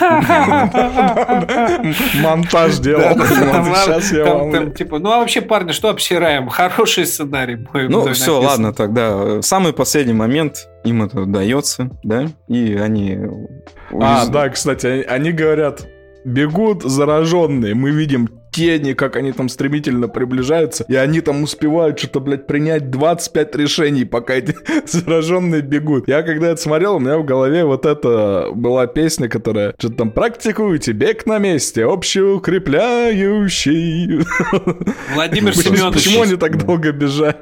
Монтаж делал. Сейчас я вам... Там, типа, ну а вообще, парни, что обсираем? Хороший сценарий. Ну, все, ладно, тогда. Самый последний момент им это удается, да? И они... Да, кстати, они говорят, бегут зараженные, мы видим тени, как они там стремительно приближаются, и они там успевают что-то, блядь, принять 25 решений, пока эти зараженные бегут. Я когда это смотрел, у меня в голове вот это была песня, которая что-то там «Практикуйте бег на месте, общеукрепляющий». Владимир Семенович. Почему они так долго бежали?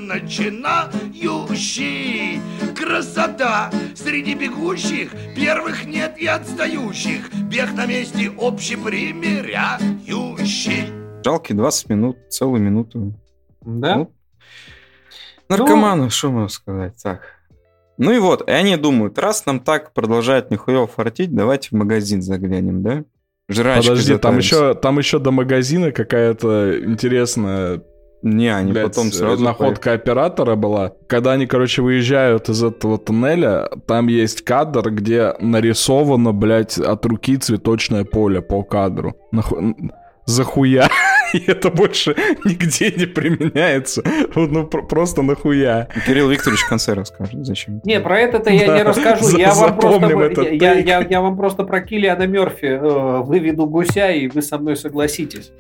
Начинающий, красота среди бегущих, первых нет и отстающих, бег на месте общепримиряющий. Жалкие 20 минут, целую минуту. Да? Ну, наркоманы, что можно сказать? Так. Ну и вот, и они думают, раз нам так продолжают нихуево фартить, давайте в магазин заглянем, да? Жрачкой Подожди, там затаримся. еще до магазина какая-то интересная... Не, они Блядь, потом сразу... находка оператора была. Когда они, короче, выезжают из этого туннеля, там есть кадр, где нарисовано, блядь, от руки цветочное поле по кадру. Захуя. И это больше нигде не применяется. Ну, просто нахуя. Кирилл Викторович в конце расскажет, зачем. Не, про это-то я не расскажу. Я Запомним вам просто про Киллиана Мерфи выведу гуся, и вы со мной согласитесь.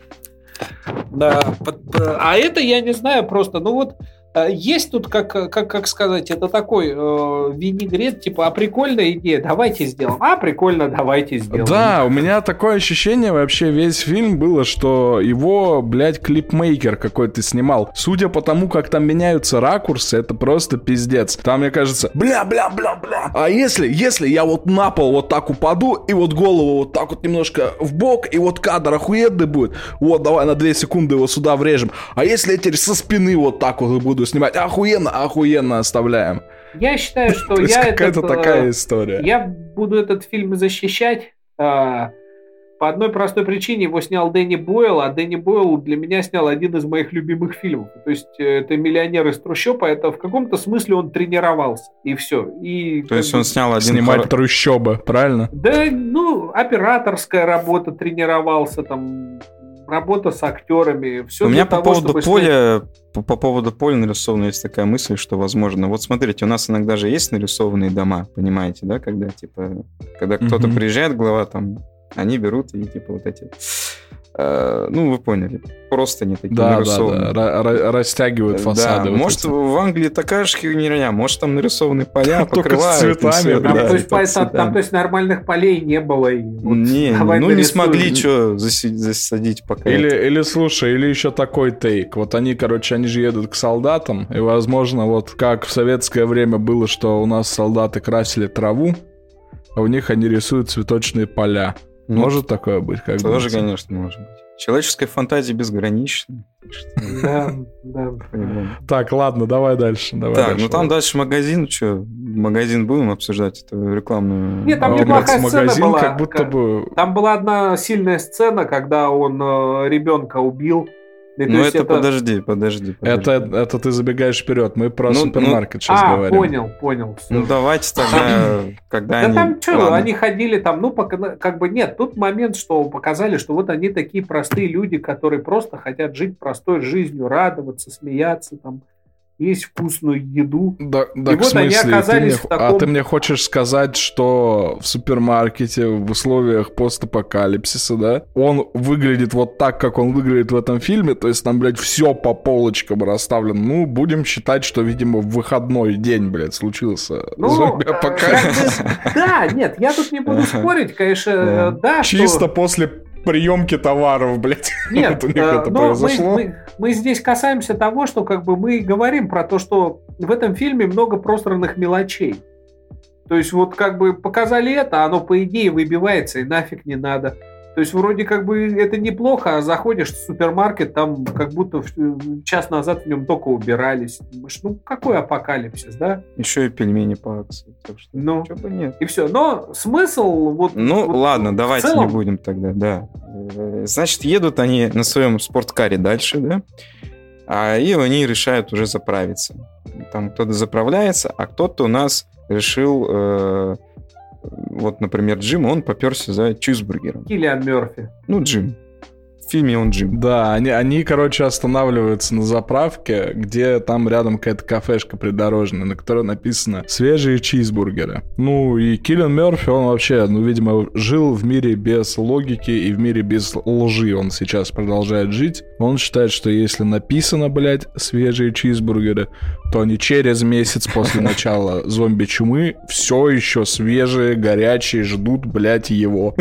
Да. А это я не знаю просто. Ну вот есть тут, как сказать, это такой винегрет, типа, а прикольная идея, давайте сделаем. А, прикольно, давайте сделаем. Да, у меня такое ощущение вообще весь фильм было, что его, блядь, клипмейкер какой-то снимал. Судя по тому, как там меняются ракурсы, это просто пиздец. Там, мне кажется, бля. А если я вот на пол вот так упаду, и вот голову вот так вот немножко в бок, и вот кадр охуенный будет, вот, давай на 2 секунды его сюда врежем. А если я теперь со спины вот так вот буду снимать, охуенно оставляем. Я считаю, что То есть какая-то такая история. Я буду этот фильм защищать по одной простой причине. Его снял Дэнни Бойл, а Дэнни Бойл для меня снял один из моих любимых фильмов. То есть это «Миллионер из трущоб», а это в каком-то смысле он тренировался, и все. То есть он снял один... Снимать трущобы, правильно? Да, ну, операторская работа, тренировался, там, работа с актерами. Все У меня для по того, поводу чтобы поля, по поводу поля нарисована есть такая мысль, что возможно. Вот смотрите, у нас иногда же есть нарисованные дома, понимаете, да, когда типа, когда кто-то приезжает, глава там, они берут и типа вот эти, ну вы поняли, просто не такие нарисованные. Да, растягивают фасады. Да, вот может эти. в Англии такая же херня, может там нарисованы поля, Только с покрывают. цветами, Там, да, то есть, там, то есть нормальных полей не было. И вот Не, давай ну не нарисуем. смогли что засадить пока. Или слушай, или еще такой тейк. Вот они, короче, они же едут к солдатам, и, возможно, вот как в советское время было, что у нас солдаты красили траву, а у них они рисуют цветочные поля. Ну, Может такое быть? Как тоже, думаете? конечно, может быть. Человеческая фантазия безгранична. Да. Так, ладно, давай дальше. Так, ну там дальше магазин, что, магазин будем обсуждать, эту рекламную... Нет, там А, неплохая блядь, сцена магазин была. как будто бы... Там была одна сильная сцена, когда он ребенка убил. И, то Ну есть это подожди. Это ты забегаешь вперед. Мы про Ну, супермаркет сейчас говорим. Понял. Всё. Ну давайте тогда, когда Да они... там что, Ладно. они ходили там, ну, как бы нет. Тут момент, что показали, что вот они такие простые люди, которые просто хотят жить простой жизнью, радоваться, смеяться, там, есть вкусную еду. Да, И в вот они смысле, оказались в таком... ты мне хочешь сказать, что в супермаркете в условиях постапокалипсиса, да, он выглядит вот так, как он выглядит в этом фильме, то есть там, блядь, все по полочкам расставлено. Ну, будем считать, что, видимо, в выходной день, блядь, случился зомби-апокалипсис. Да, нет, я тут не буду спорить, конечно, да, Чисто после приемки товаров, блядь. Нет, вот у них это но произошло. мы здесь касаемся того, что как бы мы говорим про то, что в этом фильме много просранных мелочей. То есть вот как бы показали это, оно по идее выбивается и нафиг не надо. То есть вроде как бы это неплохо, а заходишь в супермаркет, там как будто час назад в нем только убирались. Думаешь, ну какой апокалипсис, да? Еще и пельмени по акции. Так что, ну, чего бы нет. И все. Но смысл вот... Ну, вот, ладно, давайте целом... не будем тогда, да. Значит, едут они на своем спорткаре дальше, да? И они решают уже заправиться. Там кто-то заправляется, а кто-то у нас решил... Вот, например, Джим, он попёрся за чизбургером. Киллиан Мёрфи. Ну, Джим. В фильме он Джим. Да, они, короче, останавливаются на заправке, где там рядом какая-то кафешка придорожная, на которой написано «Свежие чизбургеры». Ну, и Киллиан Мёрфи, он вообще, ну, видимо, жил в мире без логики и в мире без лжи. Он сейчас продолжает жить. Он считает, что если написано, блядь, «Свежие чизбургеры», то они через месяц после начала зомби-чумы все еще свежие, горячие, ждут, блядь, его.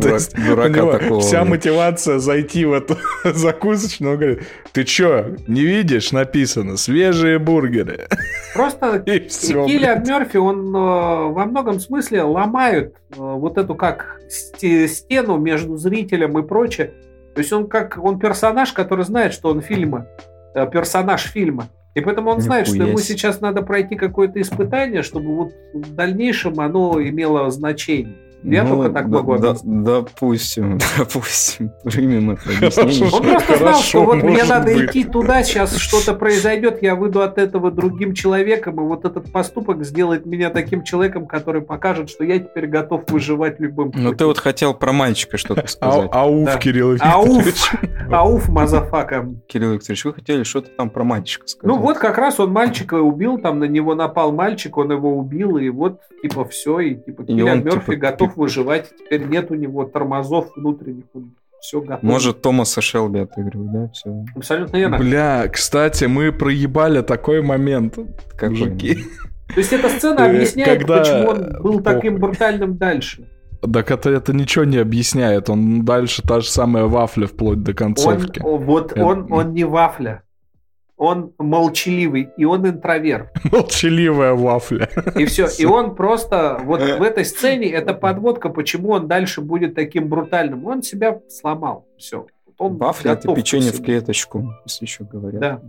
Дурака такого. Вся мотивация зайти в эту закусочную, он говорит, ты чё, не видишь, написано, свежие бургеры. Просто Киллиан Мёрфи, он во многом смысле ломает вот эту как стену между зрителем и прочее. То есть он персонаж, который знает, что он персонаж фильма. И поэтому он знает, что ему сейчас надо пройти какое-то испытание, чтобы вот в дальнейшем оно имело значение. Я только так могу объяснить. Допустим. Примем это объяснение. Он просто знал, что вот мне надо идти туда, сейчас что-то произойдет, я выйду от этого другим человеком, и вот этот поступок сделает меня таким человеком, который покажет, что я теперь готов выживать любым путем. Ну ты вот хотел про мальчика что-то сказать. Ауф, Кирилл Викторович. Ауф, мазафака. Кирилл Викторович, вы хотели что-то там про мальчика сказать. Ну вот как раз он мальчика убил, там на него напал мальчик, он его убил, и вот типа все, и типа Киллиан Мёрфи готов выживать, теперь нет у него тормозов внутренних, все готово. Может, Томаса Шелби отыгрывать, да? Все. Абсолютно верно. Бля, кстати, мы проебали такой момент. Мужики. То есть эта сцена объясняет, почему он был таким брутальным дальше. Так это ничего не объясняет, он дальше та же самая вафля вплоть до концовки. Он не вафля. Он молчаливый, и он интроверт. Молчаливая вафля. И все. И он просто... Вот в этой сцене это подводка, почему он дальше будет таким брутальным. Он себя сломал. Все. Вафля — это печенье в клеточку, если еще говорят. Да.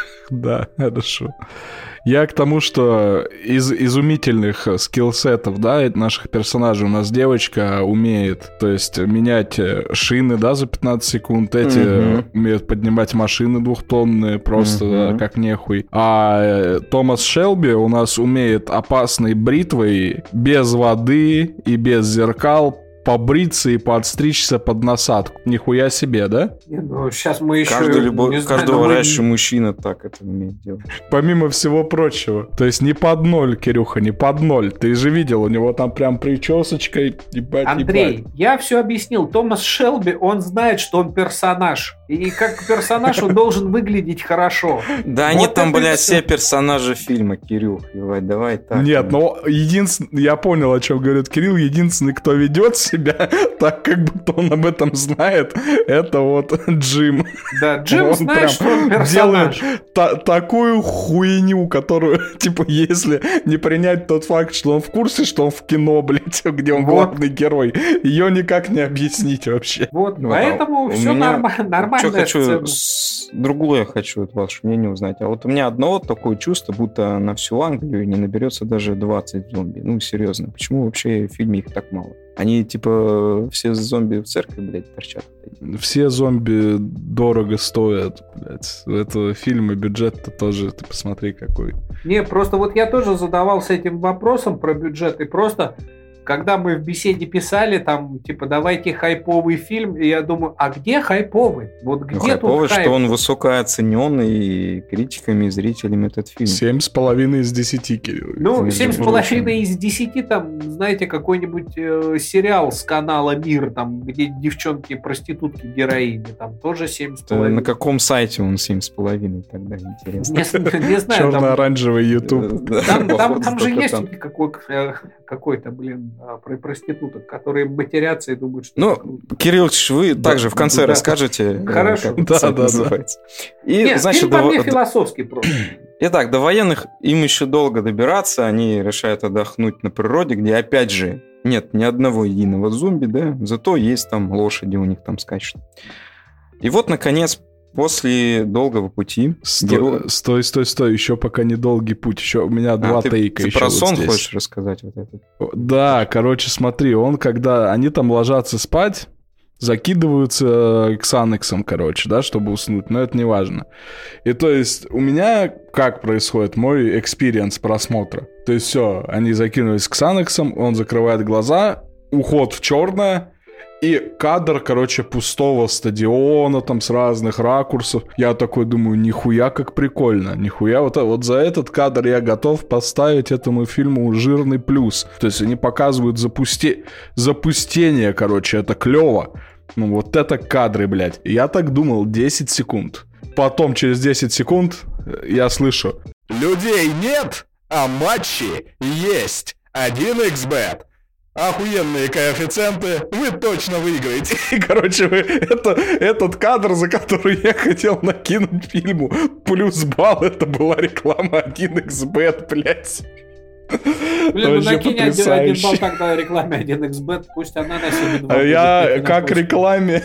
Да, хорошо. Я к тому, что из изумительных скиллсетов, да, наших персонажей у нас девочка умеет, то есть менять шины, да, за 15 секунд, эти умеют поднимать машины двухтонные просто как нехуй. А Томас Шелби у нас умеет опасной бритвой без воды и без зеркал побриться и подстричься под насадку. Нихуя себе, да? Ну, сейчас мы еще... Каждый уважающий мужчина так это умеет делать. Помимо всего прочего. То есть не под ноль, Кирюха, не под ноль. Ты же видел, у него там прям причесочка, ебать. Андрей, я все объяснил. Томас Шелби, он знает, что он персонаж. И как персонаж он должен выглядеть хорошо. Да они там, блядь, все персонажи фильма, Кирюх. Давай так. Нет, но единственный... Я понял, о чем говорит Кирилл. Единственный, кто ведет себя так, как будто он об этом знает, это вот Джим. Да, Джим знает, что он персонаж. Делает такую хуйню, которую, типа, если не принять тот факт, что он в курсе, что он в кино, блядь, где он главный герой, ее никак не объяснить вообще. Вот, поэтому все нормально. Другое хочу от ваше мнение узнать. А вот у меня одно такое чувство, будто на всю Англию не наберется даже 20 зомби. Ну, серьезно. Почему вообще в фильме их так мало? Они, типа, все зомби в церкви, блядь, торчат. Все зомби дорого стоят, блядь. У этого фильма бюджет-то тоже, ты посмотри, какой. Не, просто вот я тоже задавался этим вопросом про бюджет, и просто... Когда мы в беседе писали, там, типа, давайте хайповый фильм, и я думаю, а где хайповый? Вот где хайповый, тут хайп? Что он высокооцененный критиками и зрителями этот фильм. 7,5 из 10, Кирилл. Ну, 7,5 из 10, там, знаете, какой-нибудь сериал с канала «Мир», там, где девчонки, проститутки, героини, там, тоже 7,5. На каком сайте он 7,5 тогда, интересно? Не знаю. Черно-оранжевый YouTube. Там же есть какой-то, блин, про проституток, которые матерятся и думают, что... Ну, Кирилл, вы также в конце расскажете, хорошо. Как сайт называется. Нет, фильм по мне философский просто. Итак, до военных им еще долго добираться. Они решают отдохнуть на природе, где, опять же, нет ни одного единого зомби, да, зато есть там лошади у них там скачут. И вот, наконец, после долгого пути... Стой, еще пока не долгий путь, еще у меня два тейка ты еще про вот сон здесь. Хочешь рассказать вот этот? Да, короче, смотри, когда они там ложатся спать, закидываются ксанексом, короче, да, чтобы уснуть, но это не важно. И то есть у меня как происходит мой экспириенс просмотра? То есть все, они закинулись ксанексом, он закрывает глаза, уход в черное, и кадр, короче, пустого стадиона, там, с разных ракурсов. Я такой думаю, нихуя как прикольно, нихуя. Вот за этот кадр я готов поставить этому фильму жирный плюс. То есть они показывают запустение, короче, это клево. Ну вот это кадры, блядь. Я так думал 10 секунд. Потом через 10 секунд я слышу: людей нет, а матчи есть. 1xbet. Охуенные коэффициенты, вы точно выиграете. И, короче, этот кадр, за который я хотел накинуть фильму плюс балл, это была реклама 1xbet, блядь. Блин, ну накинь 1 балл тогда рекламе 1xbet, пусть она на себе 2. Я как рекламе,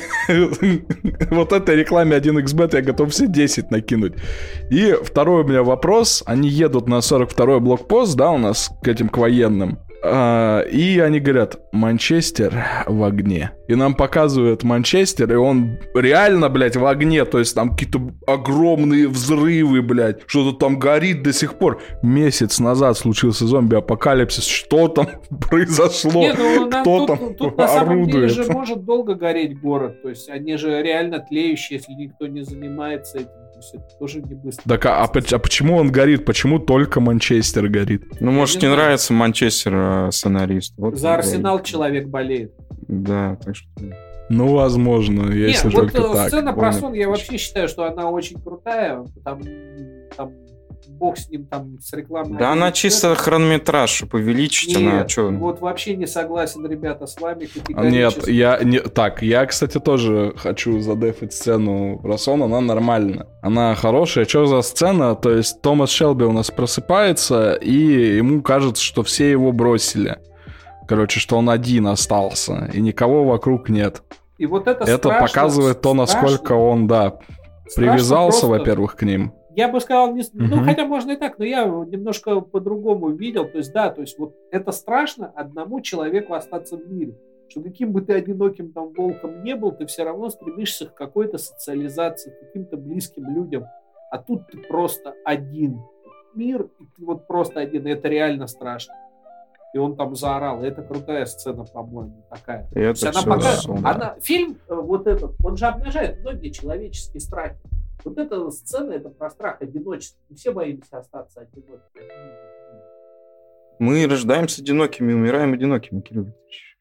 вот этой рекламе 1xbet я готов все 10 накинуть. И второй у меня вопрос, они едут на 42-й блокпост, да, у нас к военным. И они говорят: Манчестер в огне. И нам показывают Манчестер, и он реально, блядь, в огне. То есть там какие-то огромные взрывы, блядь. Что-то там горит до сих пор. Месяц назад случился зомби-апокалипсис. Что там произошло? Не, ну, кто там тут на самом деле орудует? же может долго гореть город. То есть они же реально тлеющие, если никто не занимается этим. То есть это тоже не быстро. Так, а почему он горит? Почему только Манчестер горит? Ну, может, не нравится Манчестер сценарист. Вот за Арсенал человек болеет. Да, так что... Ну, возможно, если вот только так. Сцена про сон, я вообще считаю, что она очень крутая. Там бог с ним, там, с рекламой. Да, она чисто хронометраж, чтобы увеличить. Нет, она что? вот вообще не согласен, ребята, с вами. Нет, я, кстати, тоже хочу задефать сцену про сон, она нормальная. Она хорошая. Что за сцена? То есть Томас Шелби у нас просыпается, и ему кажется, что все его бросили. Короче, что он один остался, и никого вокруг нет. И вот это показывает то, насколько он, привязался, во-первых, к ним. Я бы сказал, ну, хотя можно и так, но я немножко по-другому видел. То есть, то есть вот это страшно одному человеку остаться в мире. Что каким бы ты одиноким там волком не был, ты все равно стремишься к какой-то социализации, к каким-то близким людям. А тут ты просто один. Мир, и ты вот просто один, и это реально страшно. И он там заорал. Это крутая сцена, по-моему, такая. Фильм вот этот, он же обнажает многие человеческие страхи. Вот эта сцена, это про страх одиночества. Мы все боимся остаться одинокими. Мы рождаемся одинокими, умираем одинокими, Кирилл Викторович.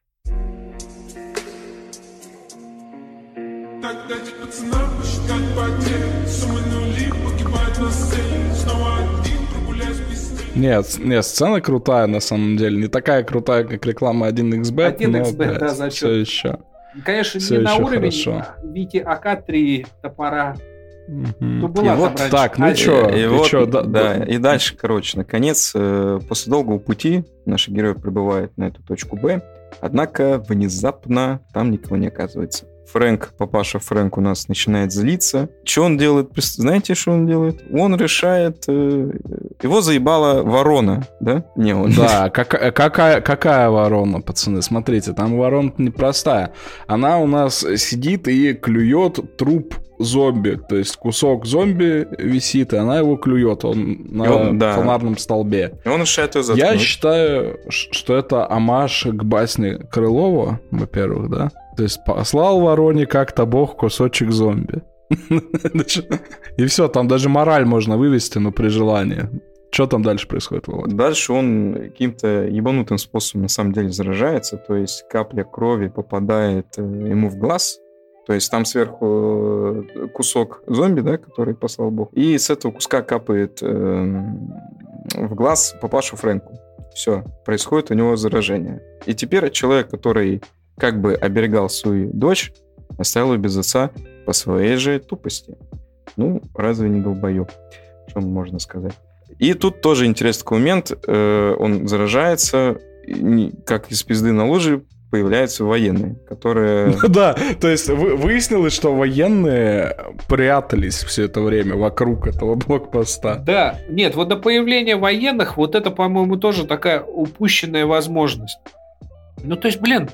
Так дайте пацанам посчитать потери. Суммы нули погибают на сцене. Снова один прогуляюсь без тени. Нет, сцена крутая на самом деле. Не такая крутая, как реклама 1xbet. 1xbet, да, за все еще. Конечно, все не на уровень хорошо. Вити АК-3 топора. И вот так, ну чё, и дальше, короче, наконец, после долгого пути наши герои прибывают на эту точку Б, однако внезапно там никого не оказывается. Папаша Фрэнк у нас начинает злиться. Что он делает? Знаете, что он делает? Он решает... Его заебала ворона, да? Не, он... Да, какая ворона, пацаны? Смотрите, там ворона непростая. Она у нас сидит и клюет труп зомби. То есть кусок зомби висит, и она его клюет. Он на фонарном столбе. И он решает ее заткнуть. Я считаю, что это омаж к басне Крылова, во-первых, да? То есть послал вороне как-то бог кусочек зомби. И все, там даже мораль можно вывести, но при желании. Что там дальше происходит, Володя? Дальше он каким-то ебанутым способом на самом деле заражается, то есть капля крови попадает ему в глаз, то есть там сверху кусок зомби, да, который послал бог, и с этого куска капает в глаз папашу Фрэнку. Все, происходит у него заражение. И теперь человек, который как бы оберегал свою дочь, оставил ее без отца по своей же тупости. Ну, разве не долбоеб? что можно сказать. И тут тоже интересный такой момент. Он заражается, как из пизды на лужи появляются военные, которые... Ну да, то есть выяснилось, что военные прятались все это время вокруг этого блокпоста. Да, нет, вот до появления военных, вот это, по-моему, тоже такая упущенная возможность. Ну, то есть, блин,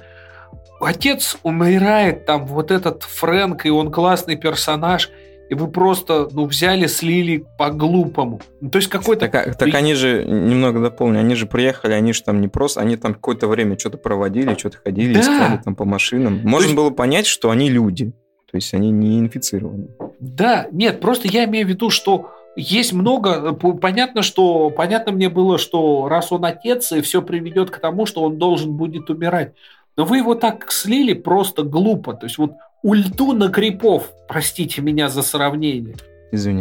отец умирает, там вот этот Фрэнк, и он классный персонаж, и вы просто, взяли, слили по-глупому. Ну, то есть какой-то... Так они же, немного дополню, они же приехали, они же там не просто, они там какое-то время что-то проводили, что-то ходили, да. искали там по машинам. Можно было понять, что они люди, то есть они не инфицированы. Да, нет, просто я имею в виду, что есть много... Понятно мне было, что раз он отец, и все приведет к тому, что он должен будет умирать. Но вы его так слили просто глупо. То есть вот ульту на крипов, простите меня за сравнение. Извини.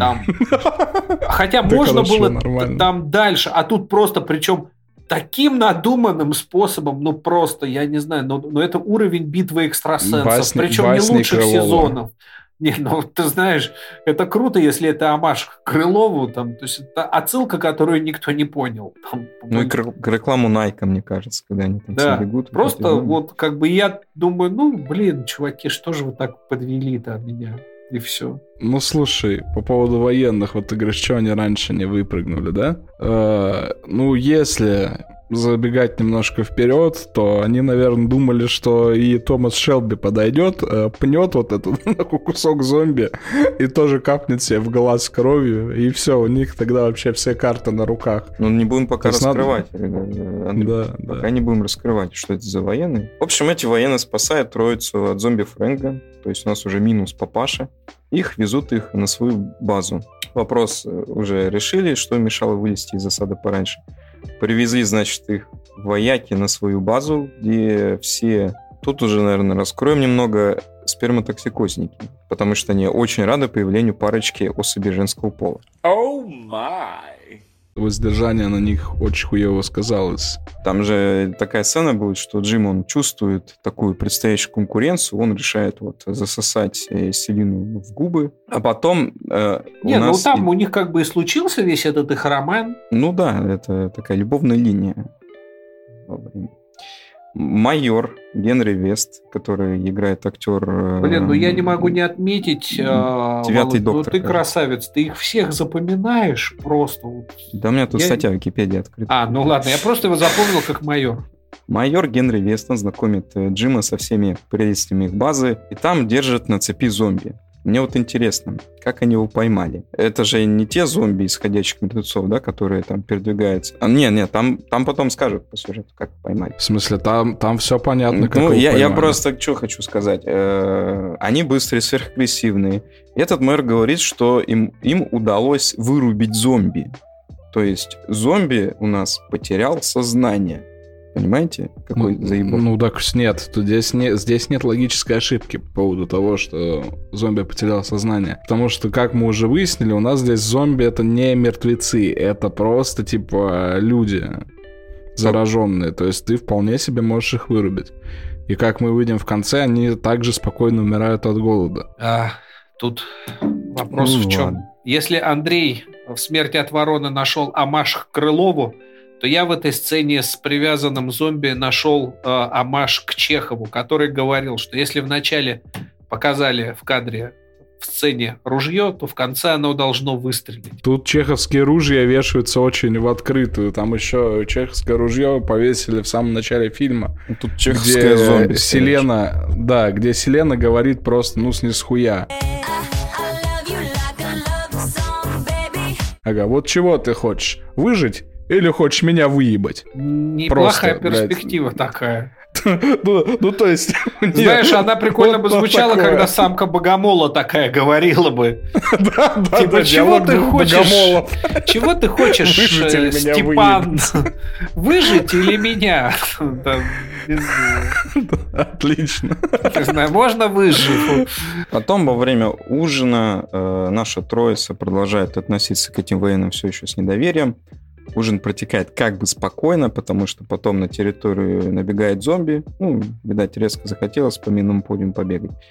Хотя можно было там дальше, а тут просто, причем таким надуманным способом, просто, я не знаю, но это уровень битвы экстрасенсов, причем не лучших сезонов. Не, ты знаешь, это круто, если это омаж к Крылову, то есть это отсылка, которую никто не понял. И к рекламу Nike, мне кажется, когда они там все бегут. Просто я думаю, чуваки, что же вы так подвели-то меня? И все. Ну, слушай, по поводу военных, вот ты говоришь, что они раньше не выпрыгнули, да? Если забегать немножко вперед, то они, наверное, думали, что и Томас Шелби подойдет, пнет вот этот кусок зомби и тоже капнет себе в глаз кровью, и все, у них тогда вообще все карты на руках. Не будем пока раскрывать. Да. Пока не будем раскрывать, что это за военные. В общем, эти военные спасают троицу от зомби Фрэнка, то есть у нас уже минус папаша. Везут их на свою базу. Вопрос уже решили, что мешало вылезти из засады пораньше. Привезли, значит, их вояки на свою базу, где все... Тут уже, наверное, раскроем немного сперматоксикозники, потому что они очень рады появлению парочки особей женского пола. Oh my! Воздержание на них очень хуево сказалось. Там же такая сцена будет, что Джим, он чувствует такую предстоящую конкуренцию, он решает засосать Селину в губы, а потом у них как бы и случился весь этот их роман. Ну да, это такая любовная линия. Майор Генри Вест, который играет актер... я не могу не отметить... Девятый доктор. Ты красавец, ты их всех запоминаешь просто. Да у меня тут статья в Википедии открыта. Ладно, я просто его запомнил как майор. Майор Генри Вест, он знакомит Джима со всеми прелестями их базы, и там держат на цепи зомби. Мне интересно, как они его поймали. Это же не те зомби из «Ходячих мертвецов», да, которые там передвигаются. Там потом скажут по сюжету, как поймали. В смысле, там все понятно, как его я поймали. просто что хочу сказать. Они быстрые, сверхагрессивные. Этот мэр говорит, что им удалось вырубить зомби. То есть зомби у нас потерял сознание. Понимаете, какой заебон? Так нет, здесь нет логической ошибки по поводу того, что зомби потерял сознание. Потому что, как мы уже выяснили, у нас здесь зомби — это не мертвецы, это просто, люди зараженные. То есть ты вполне себе можешь их вырубить. И как мы увидим в конце, они также спокойно умирают от голода. Тут вопрос в чем? Ладно. Если Андрей в «Смерти от вороны» нашел омаж к Крылову, то я в этой сцене с привязанным зомби нашел омаж к Чехову, который говорил, что если вначале показали в кадре в сцене ружье, то в конце оно должно выстрелить. Тут чеховские ружья вешаются очень в открытую. Там еще чеховское ружье повесили в самом начале фильма. Тут чеховская зомби. Где Селена говорит просто с хуя. Ага, вот чего ты хочешь? Выжить? Или хочешь меня выебать? Неплохая перспектива такая. То есть... Знаешь, она прикольно бы звучала, когда самка Богомола такая говорила бы. Да, чего ты хочешь? Чего ты хочешь, Степан? Выжить или меня? Отлично. Не знаю, можно выжить. Потом во время ужина наша троица продолжает относиться к этим военным все еще с недоверием. Ужин протекает как бы спокойно, потому что потом на территорию набегает зомби. Видать, резко захотелось по минному полю побегать.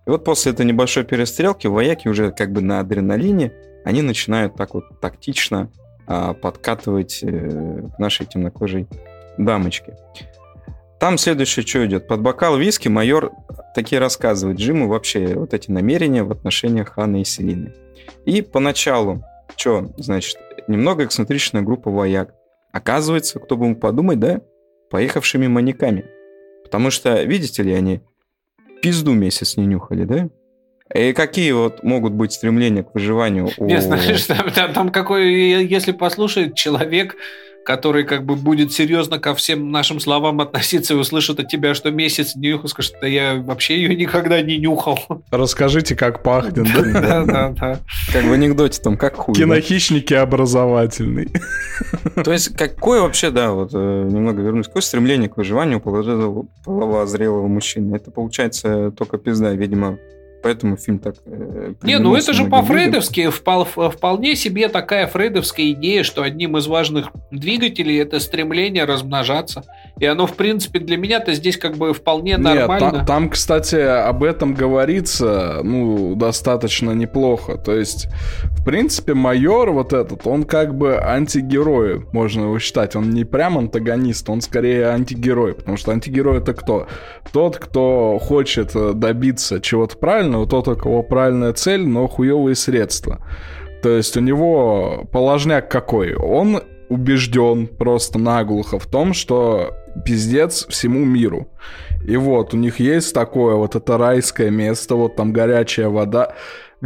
И вот после этой небольшой перестрелки вояки уже как бы на адреналине, они начинают так вот тактично подкатывать к нашей темнокожей дамочке. Там следующее что идет? Под бокал виски майор таки рассказывает Джиму вообще вот эти намерения в отношениях Ханны и Селины. И поначалу, что, значит, немного эксцентричная группа вояк. Оказывается, кто бы мог подумать, да, поехавшими маньяками. Потому что, видите ли, они пизду месяц не нюхали, да? И какие вот могут быть стремления к выживанию у... Не, знаешь, там какой, если послушает человек, который как бы будет серьезно ко всем нашим словам относиться и услышит от тебя, что месяц не нюхал, скажет, да я вообще ее никогда не нюхал. Расскажите, как пахнет, да? Да. Как в анекдоте там, как хуй. Кинохищники образовательный. То есть, какое вообще, да, вот немного вернусь, какое стремление к выживанию у половозрелого мужчины? Это получается только пизда, видимо, поэтому фильм так... Не, ну это же по-фрейдовски вполне себе такая фрейдовская идея, что одним из важных двигателей это стремление размножаться. И оно, в принципе, для меня-то здесь как бы вполне нормально. Нет, там, кстати, об этом говорится, ну, достаточно неплохо. То есть, в принципе, майор вот этот, он как бы антигерой, можно его считать. Он не прям антагонист, он скорее антигерой. Потому что антигерой это кто? Тот, кто хочет добиться чего-то правильного, тот, у кого правильная цель, но хуевые средства. То есть у него положняк какой? Он убежден просто наглухо в том, что пиздец всему миру. И вот у них есть такое вот это райское место, вот там горячая вода,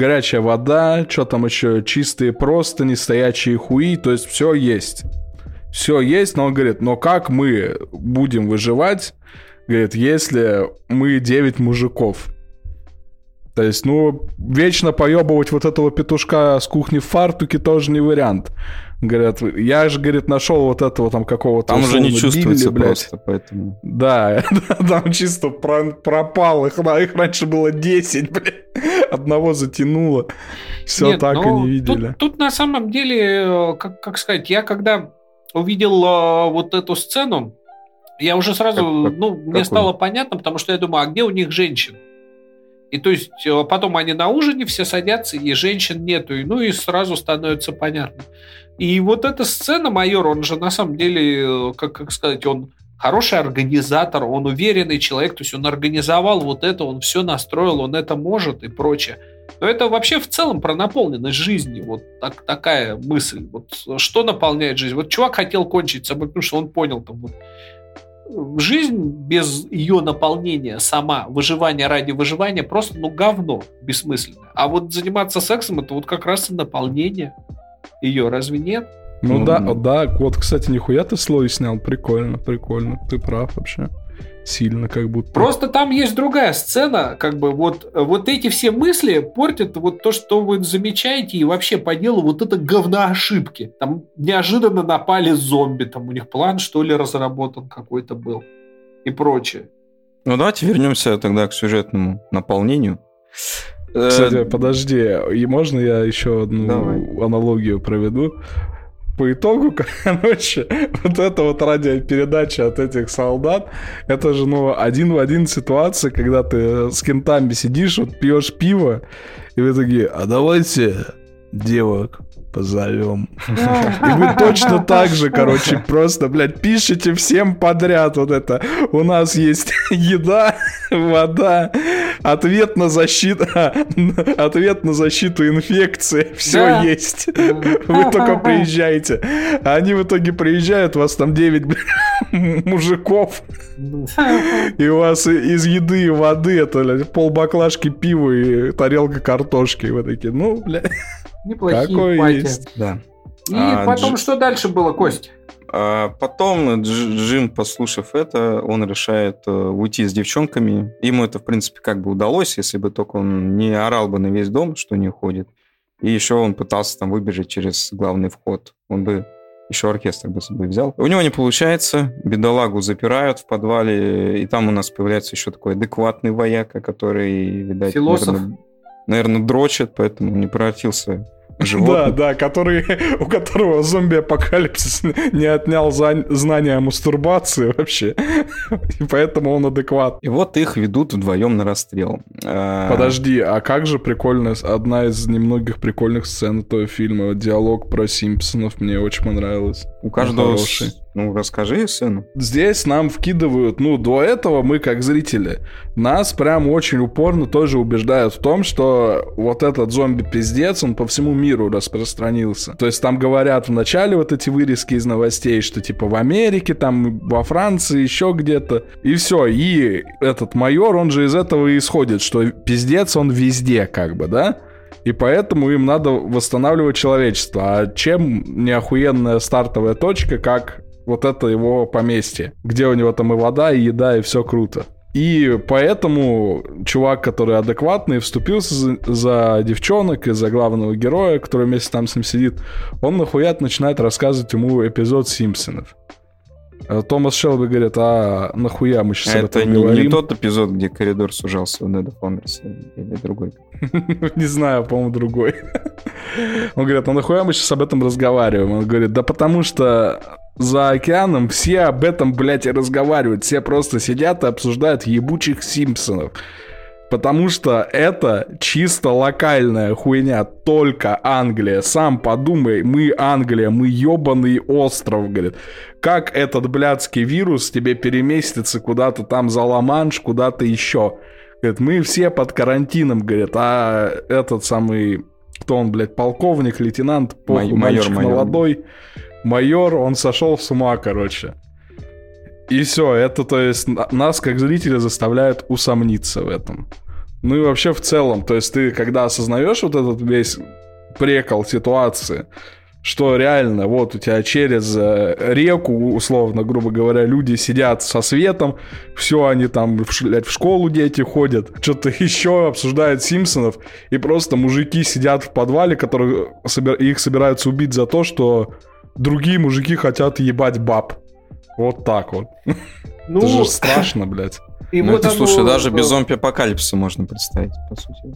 что там еще, чистые простыни, стоячие хуи, то есть все есть. Все есть, но он говорит, но как мы будем выживать, говорит, если мы 9 мужиков? То есть, ну, вечно поебывать вот этого петушка с кухни в фартуке тоже не вариант. Говорят, я же, говорит, нашел вот этого там какого-то... Там уже не чувствуется Билли, просто, поэтому... Да, там чисто пропал. Их раньше было 10, блядь. Одного затянуло. Все. Нет, так и не видели. Тут на самом деле, как сказать, я когда увидел вот эту сцену, я уже сразу, мне стало понятно, потому что я думаю, а где у них женщины? И то есть потом они на ужине все садятся, и женщин нету, и сразу становится понятно. И вот эта сцена, майор, он же на самом деле, как сказать, он хороший организатор, он уверенный человек, то есть он организовал вот это, он все настроил, он это может и прочее. Но это вообще в целом про наполненность жизни, вот такая мысль. Вот что наполняет жизнь? Вот чувак хотел кончить с собой, потому что он понял там вот, жизнь без ее наполнения сама, выживание ради выживания, просто, говно бессмысленное. А вот заниматься сексом, это вот как раз и наполнение ее, разве нет? Ну да, вот, кстати, нихуя ты слой снял, прикольно, ты прав вообще. Сильно как будто. Просто там есть другая сцена, как бы вот эти все мысли портят вот то, что вы замечаете, и вообще по делу вот это говноошибки. Там неожиданно напали зомби, там у них план, что ли, разработан какой-то был и прочее. Ну давайте вернемся тогда к сюжетному наполнению. Кстати, подожди, и можно я еще одну аналогию проведу? По итогу, короче, вот эта вот радиопередача от этих солдат, это же, один в один ситуация, когда ты с кентами сидишь, вот пьешь пиво, и вы такие, а давайте девок позовем. И вы точно так же, короче, просто, блядь, пишите всем подряд вот это. У нас есть еда, вода, ответ на защиту инфекции. Все есть. Вы только приезжайте. А они в итоге приезжают, у вас там 9 мужиков. И у вас из еды и воды это полбаклажки пива и тарелка картошки. И вы такие, блядь. Неплохие пати. Есть. Да. И потом что дальше было, Кость? Потом Джим, послушав это, он решает уйти с девчонками. Ему это, в принципе, как бы удалось, если бы только он не орал бы на весь дом, что не уходит. И еще он пытался там выбежать через главный вход. Он бы еще оркестр бы с собой взял. У него не получается. Бедолагу запирают в подвале. И там у нас появляется еще такой адекватный вояка, который, видать, философ. Наверное, дрочит, поэтому не превратился животных. Да, у которого зомби-апокалипсис не отнял знания о мастурбации вообще. И поэтому он адекватный. И вот их ведут вдвоем на расстрел. Подожди, а как же прикольная, одна из немногих прикольных сцен этого фильма, диалог про Симпсонов, мне очень понравилось. У каждого... расскажи сцену. Здесь нам вкидывают, до этого мы, как зрители, нас прям очень упорно тоже убеждают в том, что вот этот зомби-пиздец, он по всему миру распространился. То есть там говорят в начале вот эти вырезки из новостей, что типа в Америке, там во Франции, еще где-то. И все. И этот майор, он же из этого и исходит, что пиздец, он везде как бы, да? И поэтому им надо восстанавливать человечество. А чем не охуенная стартовая точка, как вот это его поместье, где у него там и вода, и еда, и все круто. И поэтому чувак, который адекватный, вступился за девчонок и за главного героя, который вместе там с ним сидит, он нахуя начинает рассказывать ему эпизод Симпсонов. Томас Шелби говорит, нахуя мы сейчас об этом говорим? Это не тот эпизод, где коридор сужался у Неда Фландерса, или другой? Не знаю, по-моему, другой. Он говорит, нахуя мы сейчас об этом разговариваем? Он говорит, да потому что за океаном все об этом, блядь, и разговаривают. Все просто сидят и обсуждают ебучих Симпсонов. Потому что это чисто локальная хуйня, только Англия. Сам подумай, мы Англия, мы ебаный остров, говорит. Как этот блядский вирус тебе переместится куда-то там за Ла-Манш, куда-то еще? Говорит, мы все под карантином, говорит, а этот самый, кто он, блядь, полковник, лейтенант, похуй, мальчик молодой, майор, он сошел с ума, короче. И все, это, то есть, нас, как зрителя, заставляет усомниться в этом. Ну и вообще в целом, то есть ты, когда осознаешь вот этот весь прикол ситуации, что реально вот у тебя через реку, условно, грубо говоря, люди сидят со светом, все, они там, блядь, в школу дети ходят, что-то еще обсуждают Симпсонов, и просто мужики сидят в подвале, которые их собираются убить за то, что другие мужики хотят ебать баб. Вот так вот. Это же страшно, блядь. Это, слушай, даже без зомби-апокалипсиса можно представить, по сути.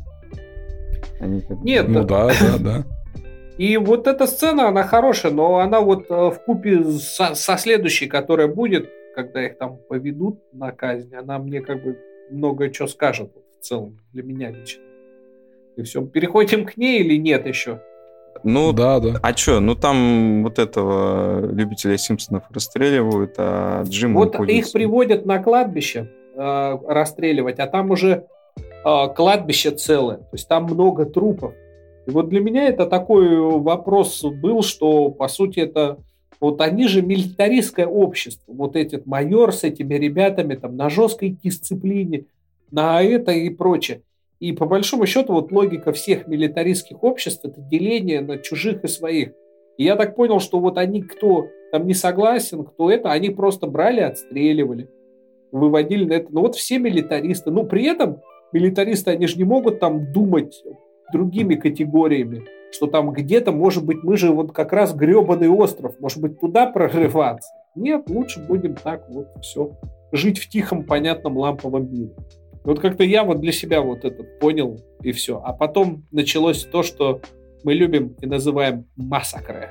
Нет. Да. И вот эта сцена, она хорошая, но она вот вкупе со следующей, которая будет, когда их там поведут на казнь, она мне как бы многое что скажет в целом, для меня лично. И все, переходим к ней или нет еще? Да. А что, там вот этого любителя Симпсонов расстреливают, а Джим... Вот их приводят на кладбище расстреливать, а там уже кладбище целое, то есть там много трупов. И вот для меня это такой вопрос был, что, по сути, это... Вот они же милитаристское общество. Вот этот майор с этими ребятами там на жесткой дисциплине, на это и прочее. И по большому счету вот логика всех милитаристских обществ – это деление на чужих и своих. И я так понял, что вот они, кто там не согласен, кто это, они просто брали, отстреливали, выводили на это. Но вот все милитаристы. Но при этом милитаристы, они же не могут там думать другими категориями, что там где-то, может быть, мы же вот как раз гребаный остров, может быть, туда прорываться. Нет, лучше будем так вот все, жить в тихом, понятном, ламповом мире. Вот как-то я вот для себя вот это понял, и все. А потом началось то, что мы любим и называем массакре.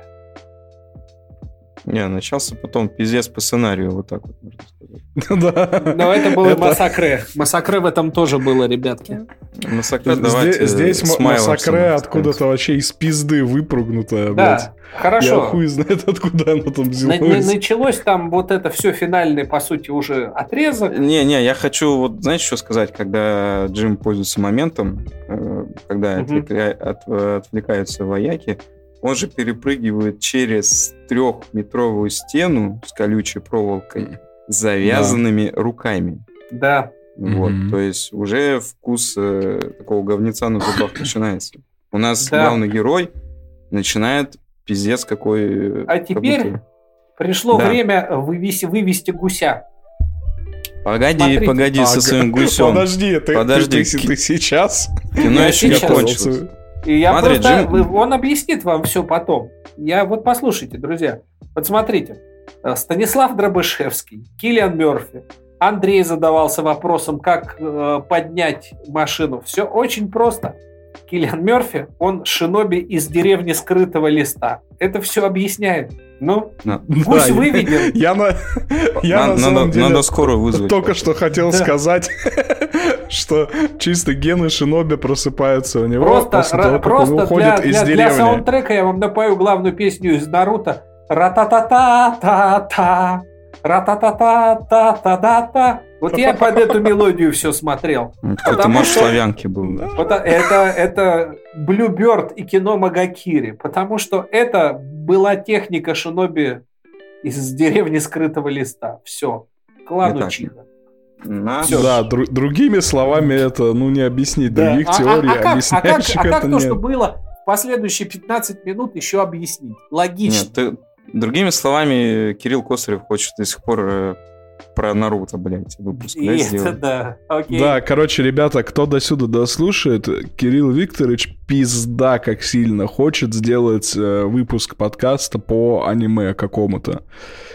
Не, начался потом пиздец по сценарию, вот так вот можно сказать. Но это было массакре. Массакре в этом тоже было, ребятки. Массакре, давайте. Здесь массакре откуда-то вообще из пизды выпрыгнутое, блядь. Да, хорошо. Я хуй знает, откуда оно там взялось. Началось там вот это все финальный, по сути, уже отрезок. Не, я хочу, вот знаете, что сказать, когда Джим пользуется моментом, когда отвлекаются вояки, он же перепрыгивает через 3-метровую стену с колючей проволокой с завязанными руками. Да. Вот, то есть уже вкус такого говнеца на зубах начинается. У нас главный герой начинает пиздец какой... А теперь пришло время вывести гуся. Погоди со своим гусем. Подожди, ты сейчас? Кино еще не кончилось. И я смотри, просто... Он объяснит вам все потом. Вот послушайте, друзья. Вот смотрите. Станислав Дробышевский, Киллиан Мёрфи, Андрей задавался вопросом, как поднять машину. Все очень просто. Киллиан Мерфи, он шиноби из деревни скрытого листа. Это все объясняет. Ну, пусть выведем. Надо скоро вызвать. Только что хотел сказать, что чисто гены шиноби просыпаются у него после того, как он уходит из деревни. Для саундтрека я вам напою главную песню из Наруто. Ра-та-та-та-та-та. Ра-та-та-та-та-та-та. Вот я под эту мелодию все смотрел. Это марш славянки был. Это Bluebird и кино Магакири. Потому что это была техника шиноби из деревни скрытого листа. Все. Клан Учиха. Да, другими словами это, не объяснить. Других теорий объясняющих это нет. А как то, что было в последующие 15 минут, еще объяснить? Логично. Нет, другими словами, Кирилл Косарев хочет до сих пор про Наруто, блядь, выпуск сделать. Да, окей. Да, короче, ребята, кто до сюда дослушает, Кирилл Викторович пизда как сильно хочет сделать выпуск подкаста по аниме какому-то.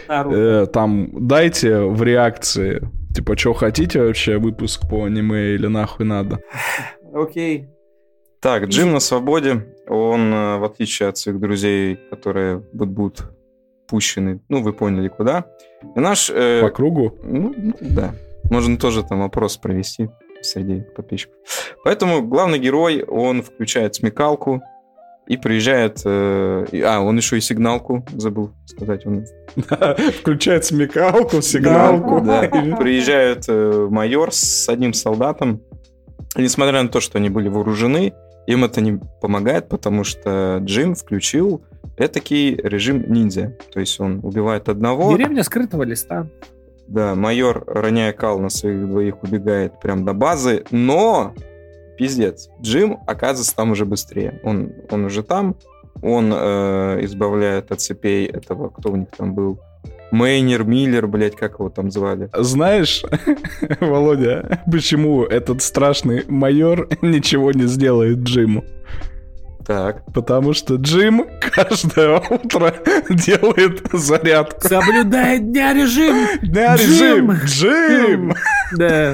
Там дайте в реакции, типа, что хотите вообще, выпуск по аниме или нахуй надо. Окей. Так, Джим на свободе. Он, в отличие от своих друзей, которые будут пущены, вы поняли, куда. И наш... По кругу? Да. Можно тоже там опрос провести среди подписчиков. Поэтому главный герой, он включает смекалку и приезжает... он еще и сигналку забыл сказать. Он включает смекалку, сигналку. Да. Приезжает майор с одним солдатом. И несмотря на то, что они были вооружены, им это не помогает, потому что Джим включил этакий режим ниндзя. То есть он убивает одного. Деревня скрытого листа. Да, майор, роняя кал на своих двоих, убегает прям до базы, но пиздец, Джим оказывается там уже быстрее. Он уже там, он избавляет от цепей этого, кто у них там был, Мейнер, Миллер, блять, как его там звали. Знаешь, Володя, почему этот страшный майор ничего не сделает Джиму? Так. Потому что Джим каждое утро делает зарядку. Соблюдает дня-режим. Дня-режим. Джим. Да.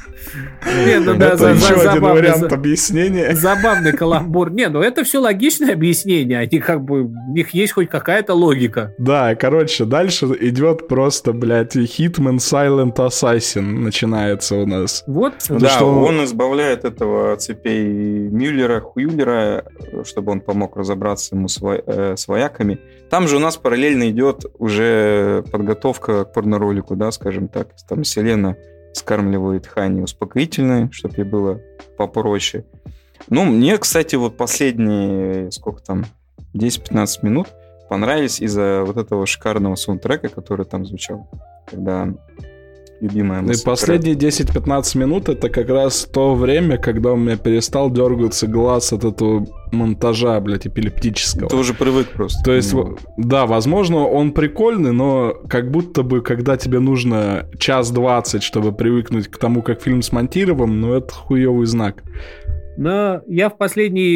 Это еще один вариант объяснения. Забавный каламбур. Это все логичное объяснение. Они у них есть хоть какая-то логика. Да, короче, дальше идет просто, блядь, Hitman Silent Assassin начинается у нас. Вот. Да, он избавляет этого от цепей Хуюлера, чтобы он помог разобраться ему с вояками. Там же у нас параллельно идет уже подготовка к порноролику, да, скажем так. Там Селена скармливает Хани успокоительное, чтобы ей было попроще. Мне, кстати, последние, 10-15 минут понравились из-за вот этого шикарного саундтрека, который там звучал, когда любимая музыка. И последние 10-15 минут это как раз то время, когда у меня перестал дергаться глаз от этого монтажа, блядь, эпилептического. Ты уже привык просто. То есть, да, возможно, он прикольный, но как будто бы, когда тебе нужно 1:20, чтобы привыкнуть к тому, как фильм смонтирован, это хуёвый знак. Но я в последние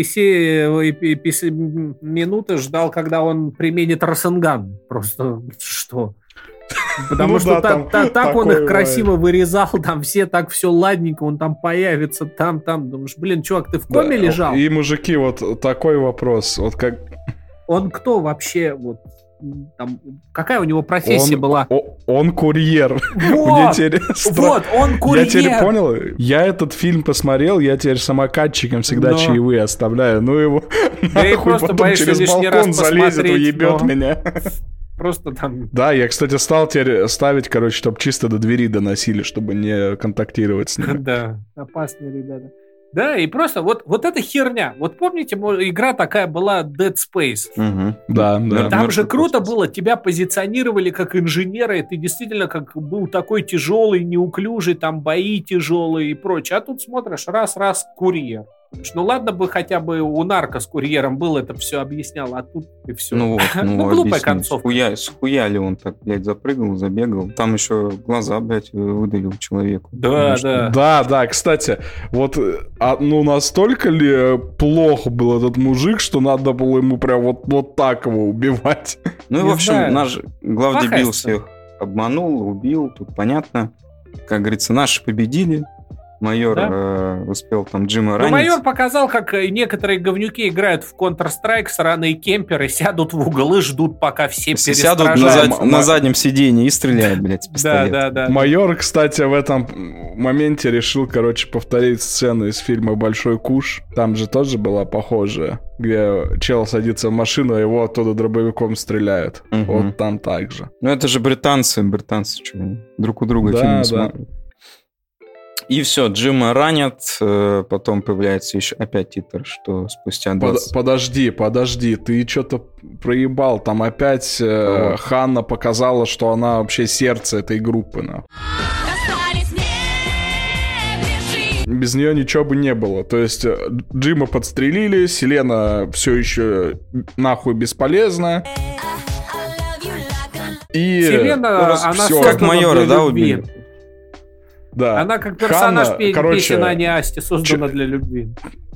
минуты ждал, когда он применит Расенган. Просто что... Потому что так он их красиво вырезал, там все так все ладненько, он там появится, там. Думаешь, чувак, ты в коме лежал? И, мужики, вот такой вопрос. Вот как... Он кто вообще? Какая у него профессия была? Он курьер. Он курьер. Я теперь понял. Я этот фильм посмотрел, я теперь самокатчикам всегда чаевые оставляю. Его нахуй потом через балкон залезет, уебет меня. Просто там... Да, я, кстати, стал теперь ставить, чтобы чисто до двери доносили, чтобы не контактировать с ними. Да, опасные ребята. Да, и просто вот эта херня. Вот помните, игра такая была Dead Space? Угу. Да. Там же круто было, тебя позиционировали как инженера, и ты действительно был такой тяжелый, неуклюжий, там бои тяжелые и прочее. А тут смотришь, раз, курьер. Ладно бы хотя бы у Нарко с курьером был, это все объяснял, а тут и все. Глупая концовка. Схуя ли он так, блядь, запрыгал, забегал? Там еще глаза, блядь, выдавил человеку. Да, кстати, настолько ли плохо был этот мужик, что надо было ему прям вот так его убивать? В общем, наш главдебил всех обманул, убил, тут понятно. Как говорится, наши победили. Майор успел там Джима ранить. Майор показал, как некоторые говнюки играют в Counter-Strike, сраные кемперы, сядут в угол и ждут, пока все перестражают. Сядут на заднем сиденье и стреляют, блядь, с пистолета. Да. Майор, кстати, в этом моменте решил, повторить сцену из фильма «Большой куш». Там же тоже была похожая, где чел садится в машину, а его оттуда дробовиком стреляют. Вот там так же. Ну это же британцы, что друг у друга фильмы смотрят. И все, Джима ранят, потом появляется еще опять титр, что спустя 20... Подожди, ты что-то проебал. Там опять Ханна показала, что она вообще сердце этой группы. Без нее ничего бы не было. То есть Джима подстрелили, Селена все еще нахуй бесполезна. И Селена, она все как майора, да, убили? Да. Она как персонаж песен Ани Асти создана для любви.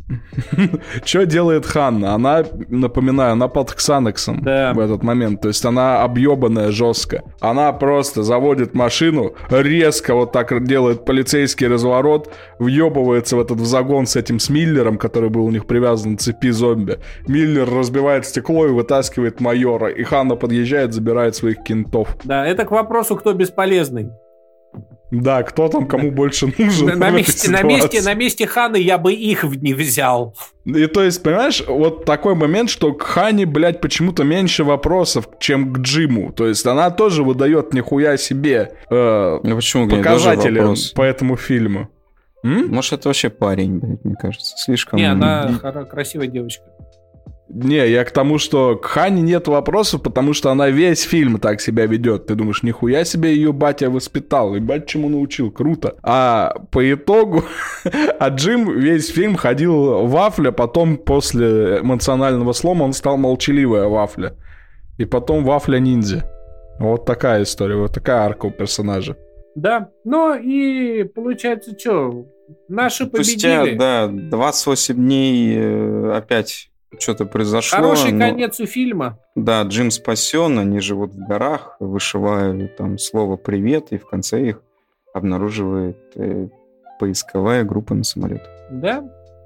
Что делает Ханна? Она, напоминаю, она под Ксанексом в этот момент. То есть она объебанная жестко. Она просто заводит машину, резко вот так делает полицейский разворот, въебывается в загон с этим Миллером, который был у них привязан к цепи зомби. Миллер разбивает стекло и вытаскивает майора. И Ханна подъезжает, забирает своих кентов. Да, это к вопросу, кто бесполезный. Да, кто там кому больше нужен. На месте Ханы я бы их не взял. И то есть, понимаешь, вот такой момент, что к Хане, блядь, почему-то меньше вопросов, чем к Джиму. То есть она тоже выдает нихуя себе показатели по этому фильму. Может, это вообще парень, блядь, мне кажется. Слишком... Не, она красивая девочка. Не, я к тому, что к Хане нет вопросов, потому что она весь фильм так себя ведет. Ты думаешь, нихуя себе ее батя воспитал, и бать чему научил, круто. А по итогу, Джим весь фильм ходил вафля, потом после эмоционального слома он стал молчаливая вафля. И потом вафля-ниндзя. Вот такая история, вот такая арка у персонажа. Да, ну и получается, что, наши победили. Спустя, 28 дней опять... Что-то произошло. Хороший конец у фильма. Да, Джим спасен, они живут в горах, вышивают там слово «привет», и в конце их обнаруживает поисковая группа на самолете. Да.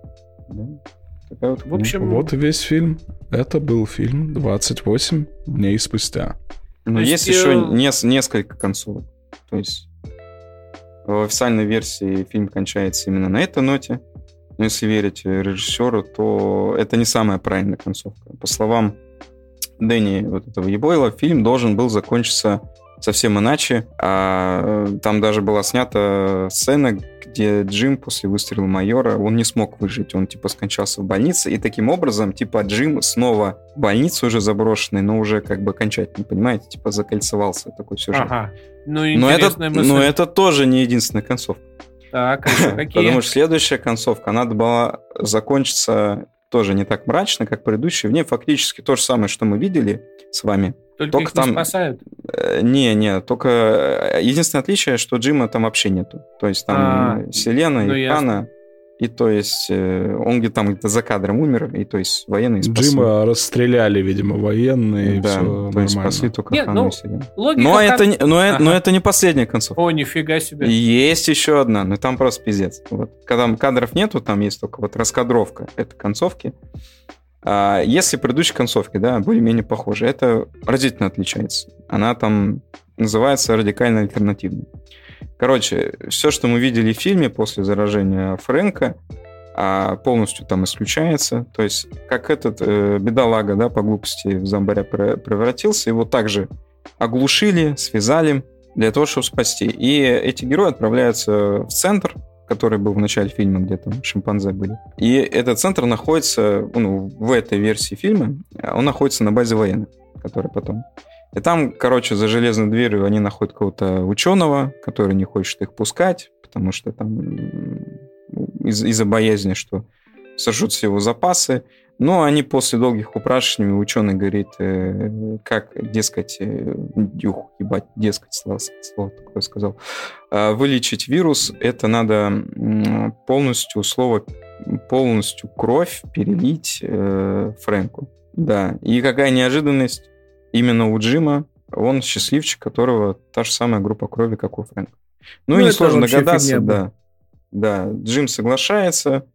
Такая вот, в общем... Вот и весь фильм. Это был фильм 28 дней спустя. Но есть еще несколько концовок. То есть в официальной версии фильм кончается именно на этой ноте. Но если верить режиссеру, то это не самая правильная концовка. По словам Дэнни вот этого Ебойла, фильм должен был закончиться совсем иначе. Там даже была снята сцена, где Джим после выстрела майора, он не смог выжить. Он скончался в больнице. И таким образом, Джим снова в больнице уже заброшенный, но уже окончательно, понимаете, закольцевался такой сюжет. Ага. Но это тоже не единственная концовка. Так, какие? Потому что следующая концовка, она была закончиться тоже не так мрачно, как предыдущая. В ней фактически то же самое, что мы видели с вами. Только их там... не спасают? Не, только единственное отличие, что Джима там вообще нету. То есть там Селена и Хана, и то есть он где-то за кадром умер, и то есть военные спасли. Джима расстреляли, видимо, военные, да, и все то нормально. есть спасли только Хану и Селену. Но это не последняя концовка. О, нифига себе. Есть еще одна, но там просто пиздец. Когда кадров нету, там есть только раскадровка этой концовки. Если предыдущие концовки, более-менее похожи, это разительно отличается. Она там называется радикально альтернативной. Короче, все, что мы видели в фильме после заражения Фрэнка, полностью там исключается. То есть, как этот бедолага, по глупости в зомбаря превратился, его также оглушили, связали для того, чтобы спасти. И эти герои отправляются в центр, который был в начале фильма, где там шимпанзе были. И этот центр находится, в этой версии фильма, он находится на базе военных, который потом... И там, за железной дверью они находят какого-то ученого, который не хочет их пускать, потому что там из-за боязни, что сожрутся его запасы. Но они после долгих упрашиваний, ученый говорит, как, дескать, слово такое сказал, вылечить вирус, это надо полностью кровь перелить Фрэнку. Да, и какая неожиданность, именно у Джима, он счастливчик, которого та же самая группа крови, как у Фрэнка. Ну и несложно догадаться, да. Да, Джим соглашается,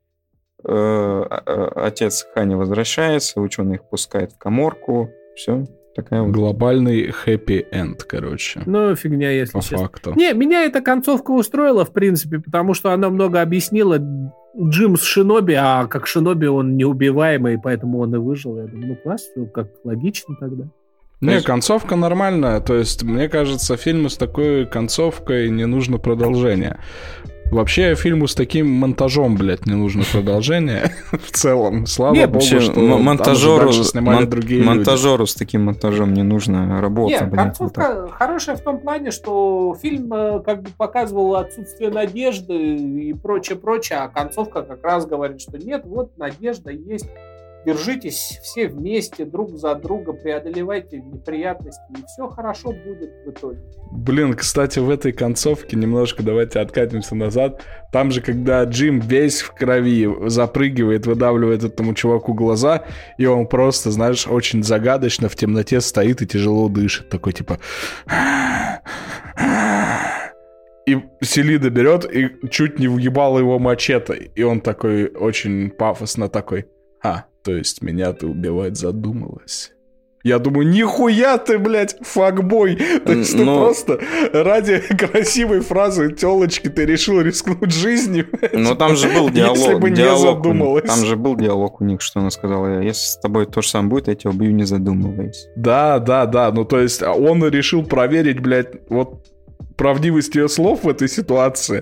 отец Хани возвращается, ученый их пускает в каморку, все. Такая вот. Глобальный хэппи-энд, короче. Ну, фигня, если по честно. факту. Не, меня эта концовка устроила, в принципе, потому что она много объяснила. Джим с Шиноби, а как Шиноби он неубиваемый, поэтому он и выжил. Я думаю, ну класс, все как логично тогда. Не, концовка нормальная. То есть, мне кажется, фильму с такой концовкой не нужно продолжение. Вообще, фильму с таким монтажом, блядь, не нужно продолжение. В целом, слава богу, что монтажеру снимали другие люди. Монтажеру с таким монтажом не нужно работать. Нет, концовка хорошая в том плане, что фильм как бы показывал отсутствие надежды и прочее, а концовка как раз говорит, что нет, вот надежда есть. Держитесь все вместе, друг за друга, преодолевайте неприятности, и все хорошо будет в итоге. Блин, кстати, в этой концовке, немножко давайте откатимся назад, там же, когда Джим весь в крови запрыгивает, выдавливает этому чуваку глаза, и он просто, знаешь, очень загадочно в темноте стоит и тяжело дышит, такой типа... И Селида берет и чуть не въебала его мачете, и он такой очень пафосно такой... то есть меня ты убивать задумалась. Я думаю, нихуя ты, блядь, факбой. То есть ты просто ради красивой фразы тёлочки ты решил рискнуть жизнью. Но там же был диалог. Если бы не задумалась. Там же был диалог у них, что она сказала: если с тобой то же самое будет, я тебя убью, не задумываясь. Да. Ну, то есть он решил проверить, блядь, вот правдивость ее слов в этой ситуации.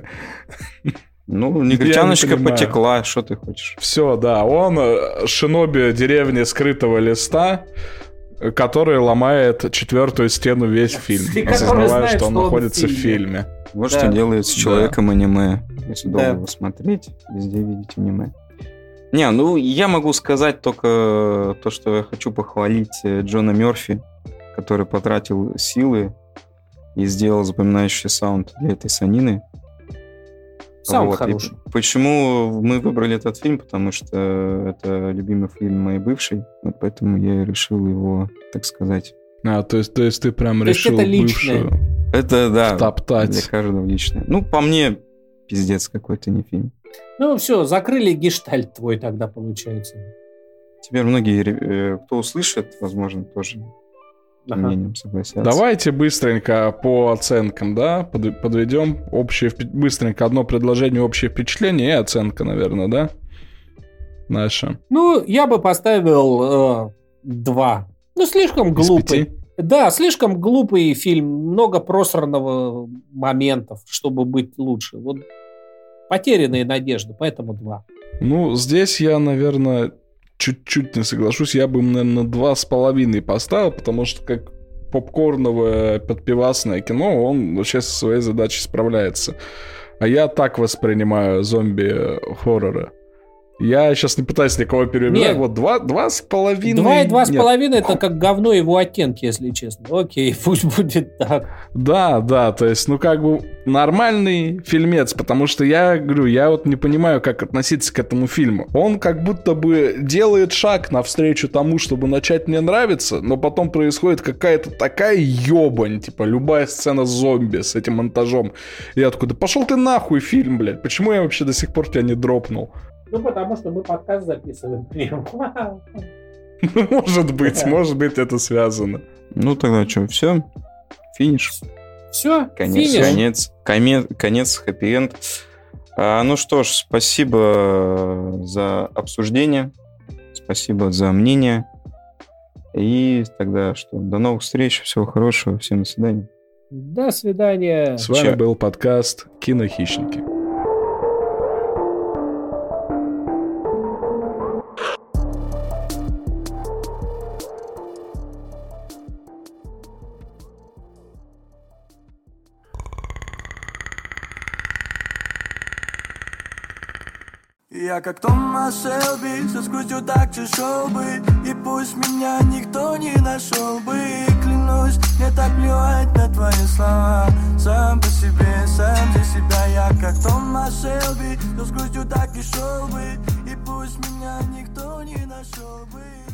Ну, негритяночка потекла, что ты хочешь? Все, да, он шиноби деревни скрытого листа, который ломает 4-ю стену весь фильм, осознавая, что он находится в фильме. Вот что делает с человеком аниме. Если долго его смотреть, везде видеть аниме. Не, ну, я могу сказать только то, что я хочу похвалить Джона Мерфи, который потратил силы и сделал запоминающий саунд для этой санины. Саунд хороший. Почему мы выбрали этот фильм? Потому что это любимый фильм моей бывшей, вот поэтому я решил его, так сказать... то есть ты прям решил это личное. Бывшую это, да, топтать. Для каждого личное. Ну, по мне, пиздец какой-то не фильм. Ну, все, закрыли гештальт твой тогда, получается. Теперь многие, кто услышит, возможно, тоже... мнением согласятся. Давайте быстренько по оценкам, да, подведем быстренько одно предложение, общее впечатление и оценка, наверное, да, наша. Ну, я бы поставил 2. Ну, слишком глупый. Да, слишком глупый фильм, много просранного моментов, чтобы быть лучше. Вот потерянные надежды, поэтому 2. Ну, здесь я, наверное... чуть-чуть не соглашусь, я бы, наверное, 2,5 поставил, потому что как попкорновое подпивасное кино, он вообще со своей задачей справляется. А я так воспринимаю зомби-хорроры. Я сейчас не пытаюсь никого переубеждать. Вот 2,5. 2,5 это как говно его оттенки, если честно. Окей, пусть будет так. Да, то есть, ну как бы нормальный фильмец, потому что я говорю, я вот не понимаю, как относиться к этому фильму. Он как будто бы делает шаг навстречу тому, чтобы начать мне нравиться, но потом происходит какая-то такая ёбань, типа любая сцена с зомби с этим монтажом. И я такой, да пошел ты нахуй фильм, блядь, почему я вообще до сих пор тебя не дропнул? Ну, потому что мы подкаст записываем. Может быть, это связано. Ну, тогда что, все? Финиш? Все? Конец, хэппи-энд. Ну что ж, спасибо за обсуждение. Спасибо за мнение. И тогда что? До новых встреч. Всего хорошего. Всем до свидания. До свидания. С вами был подкаст «Кинохищники». Я как Томас Шелби со скоростью так шел бы, и пусть меня никто не нашел бы. Клянусь, мне так плевать на твои слова. Сам по себе, сам за себя. Я как Томас Шелби со скоростью так шел бы, и пусть меня никто не нашел бы.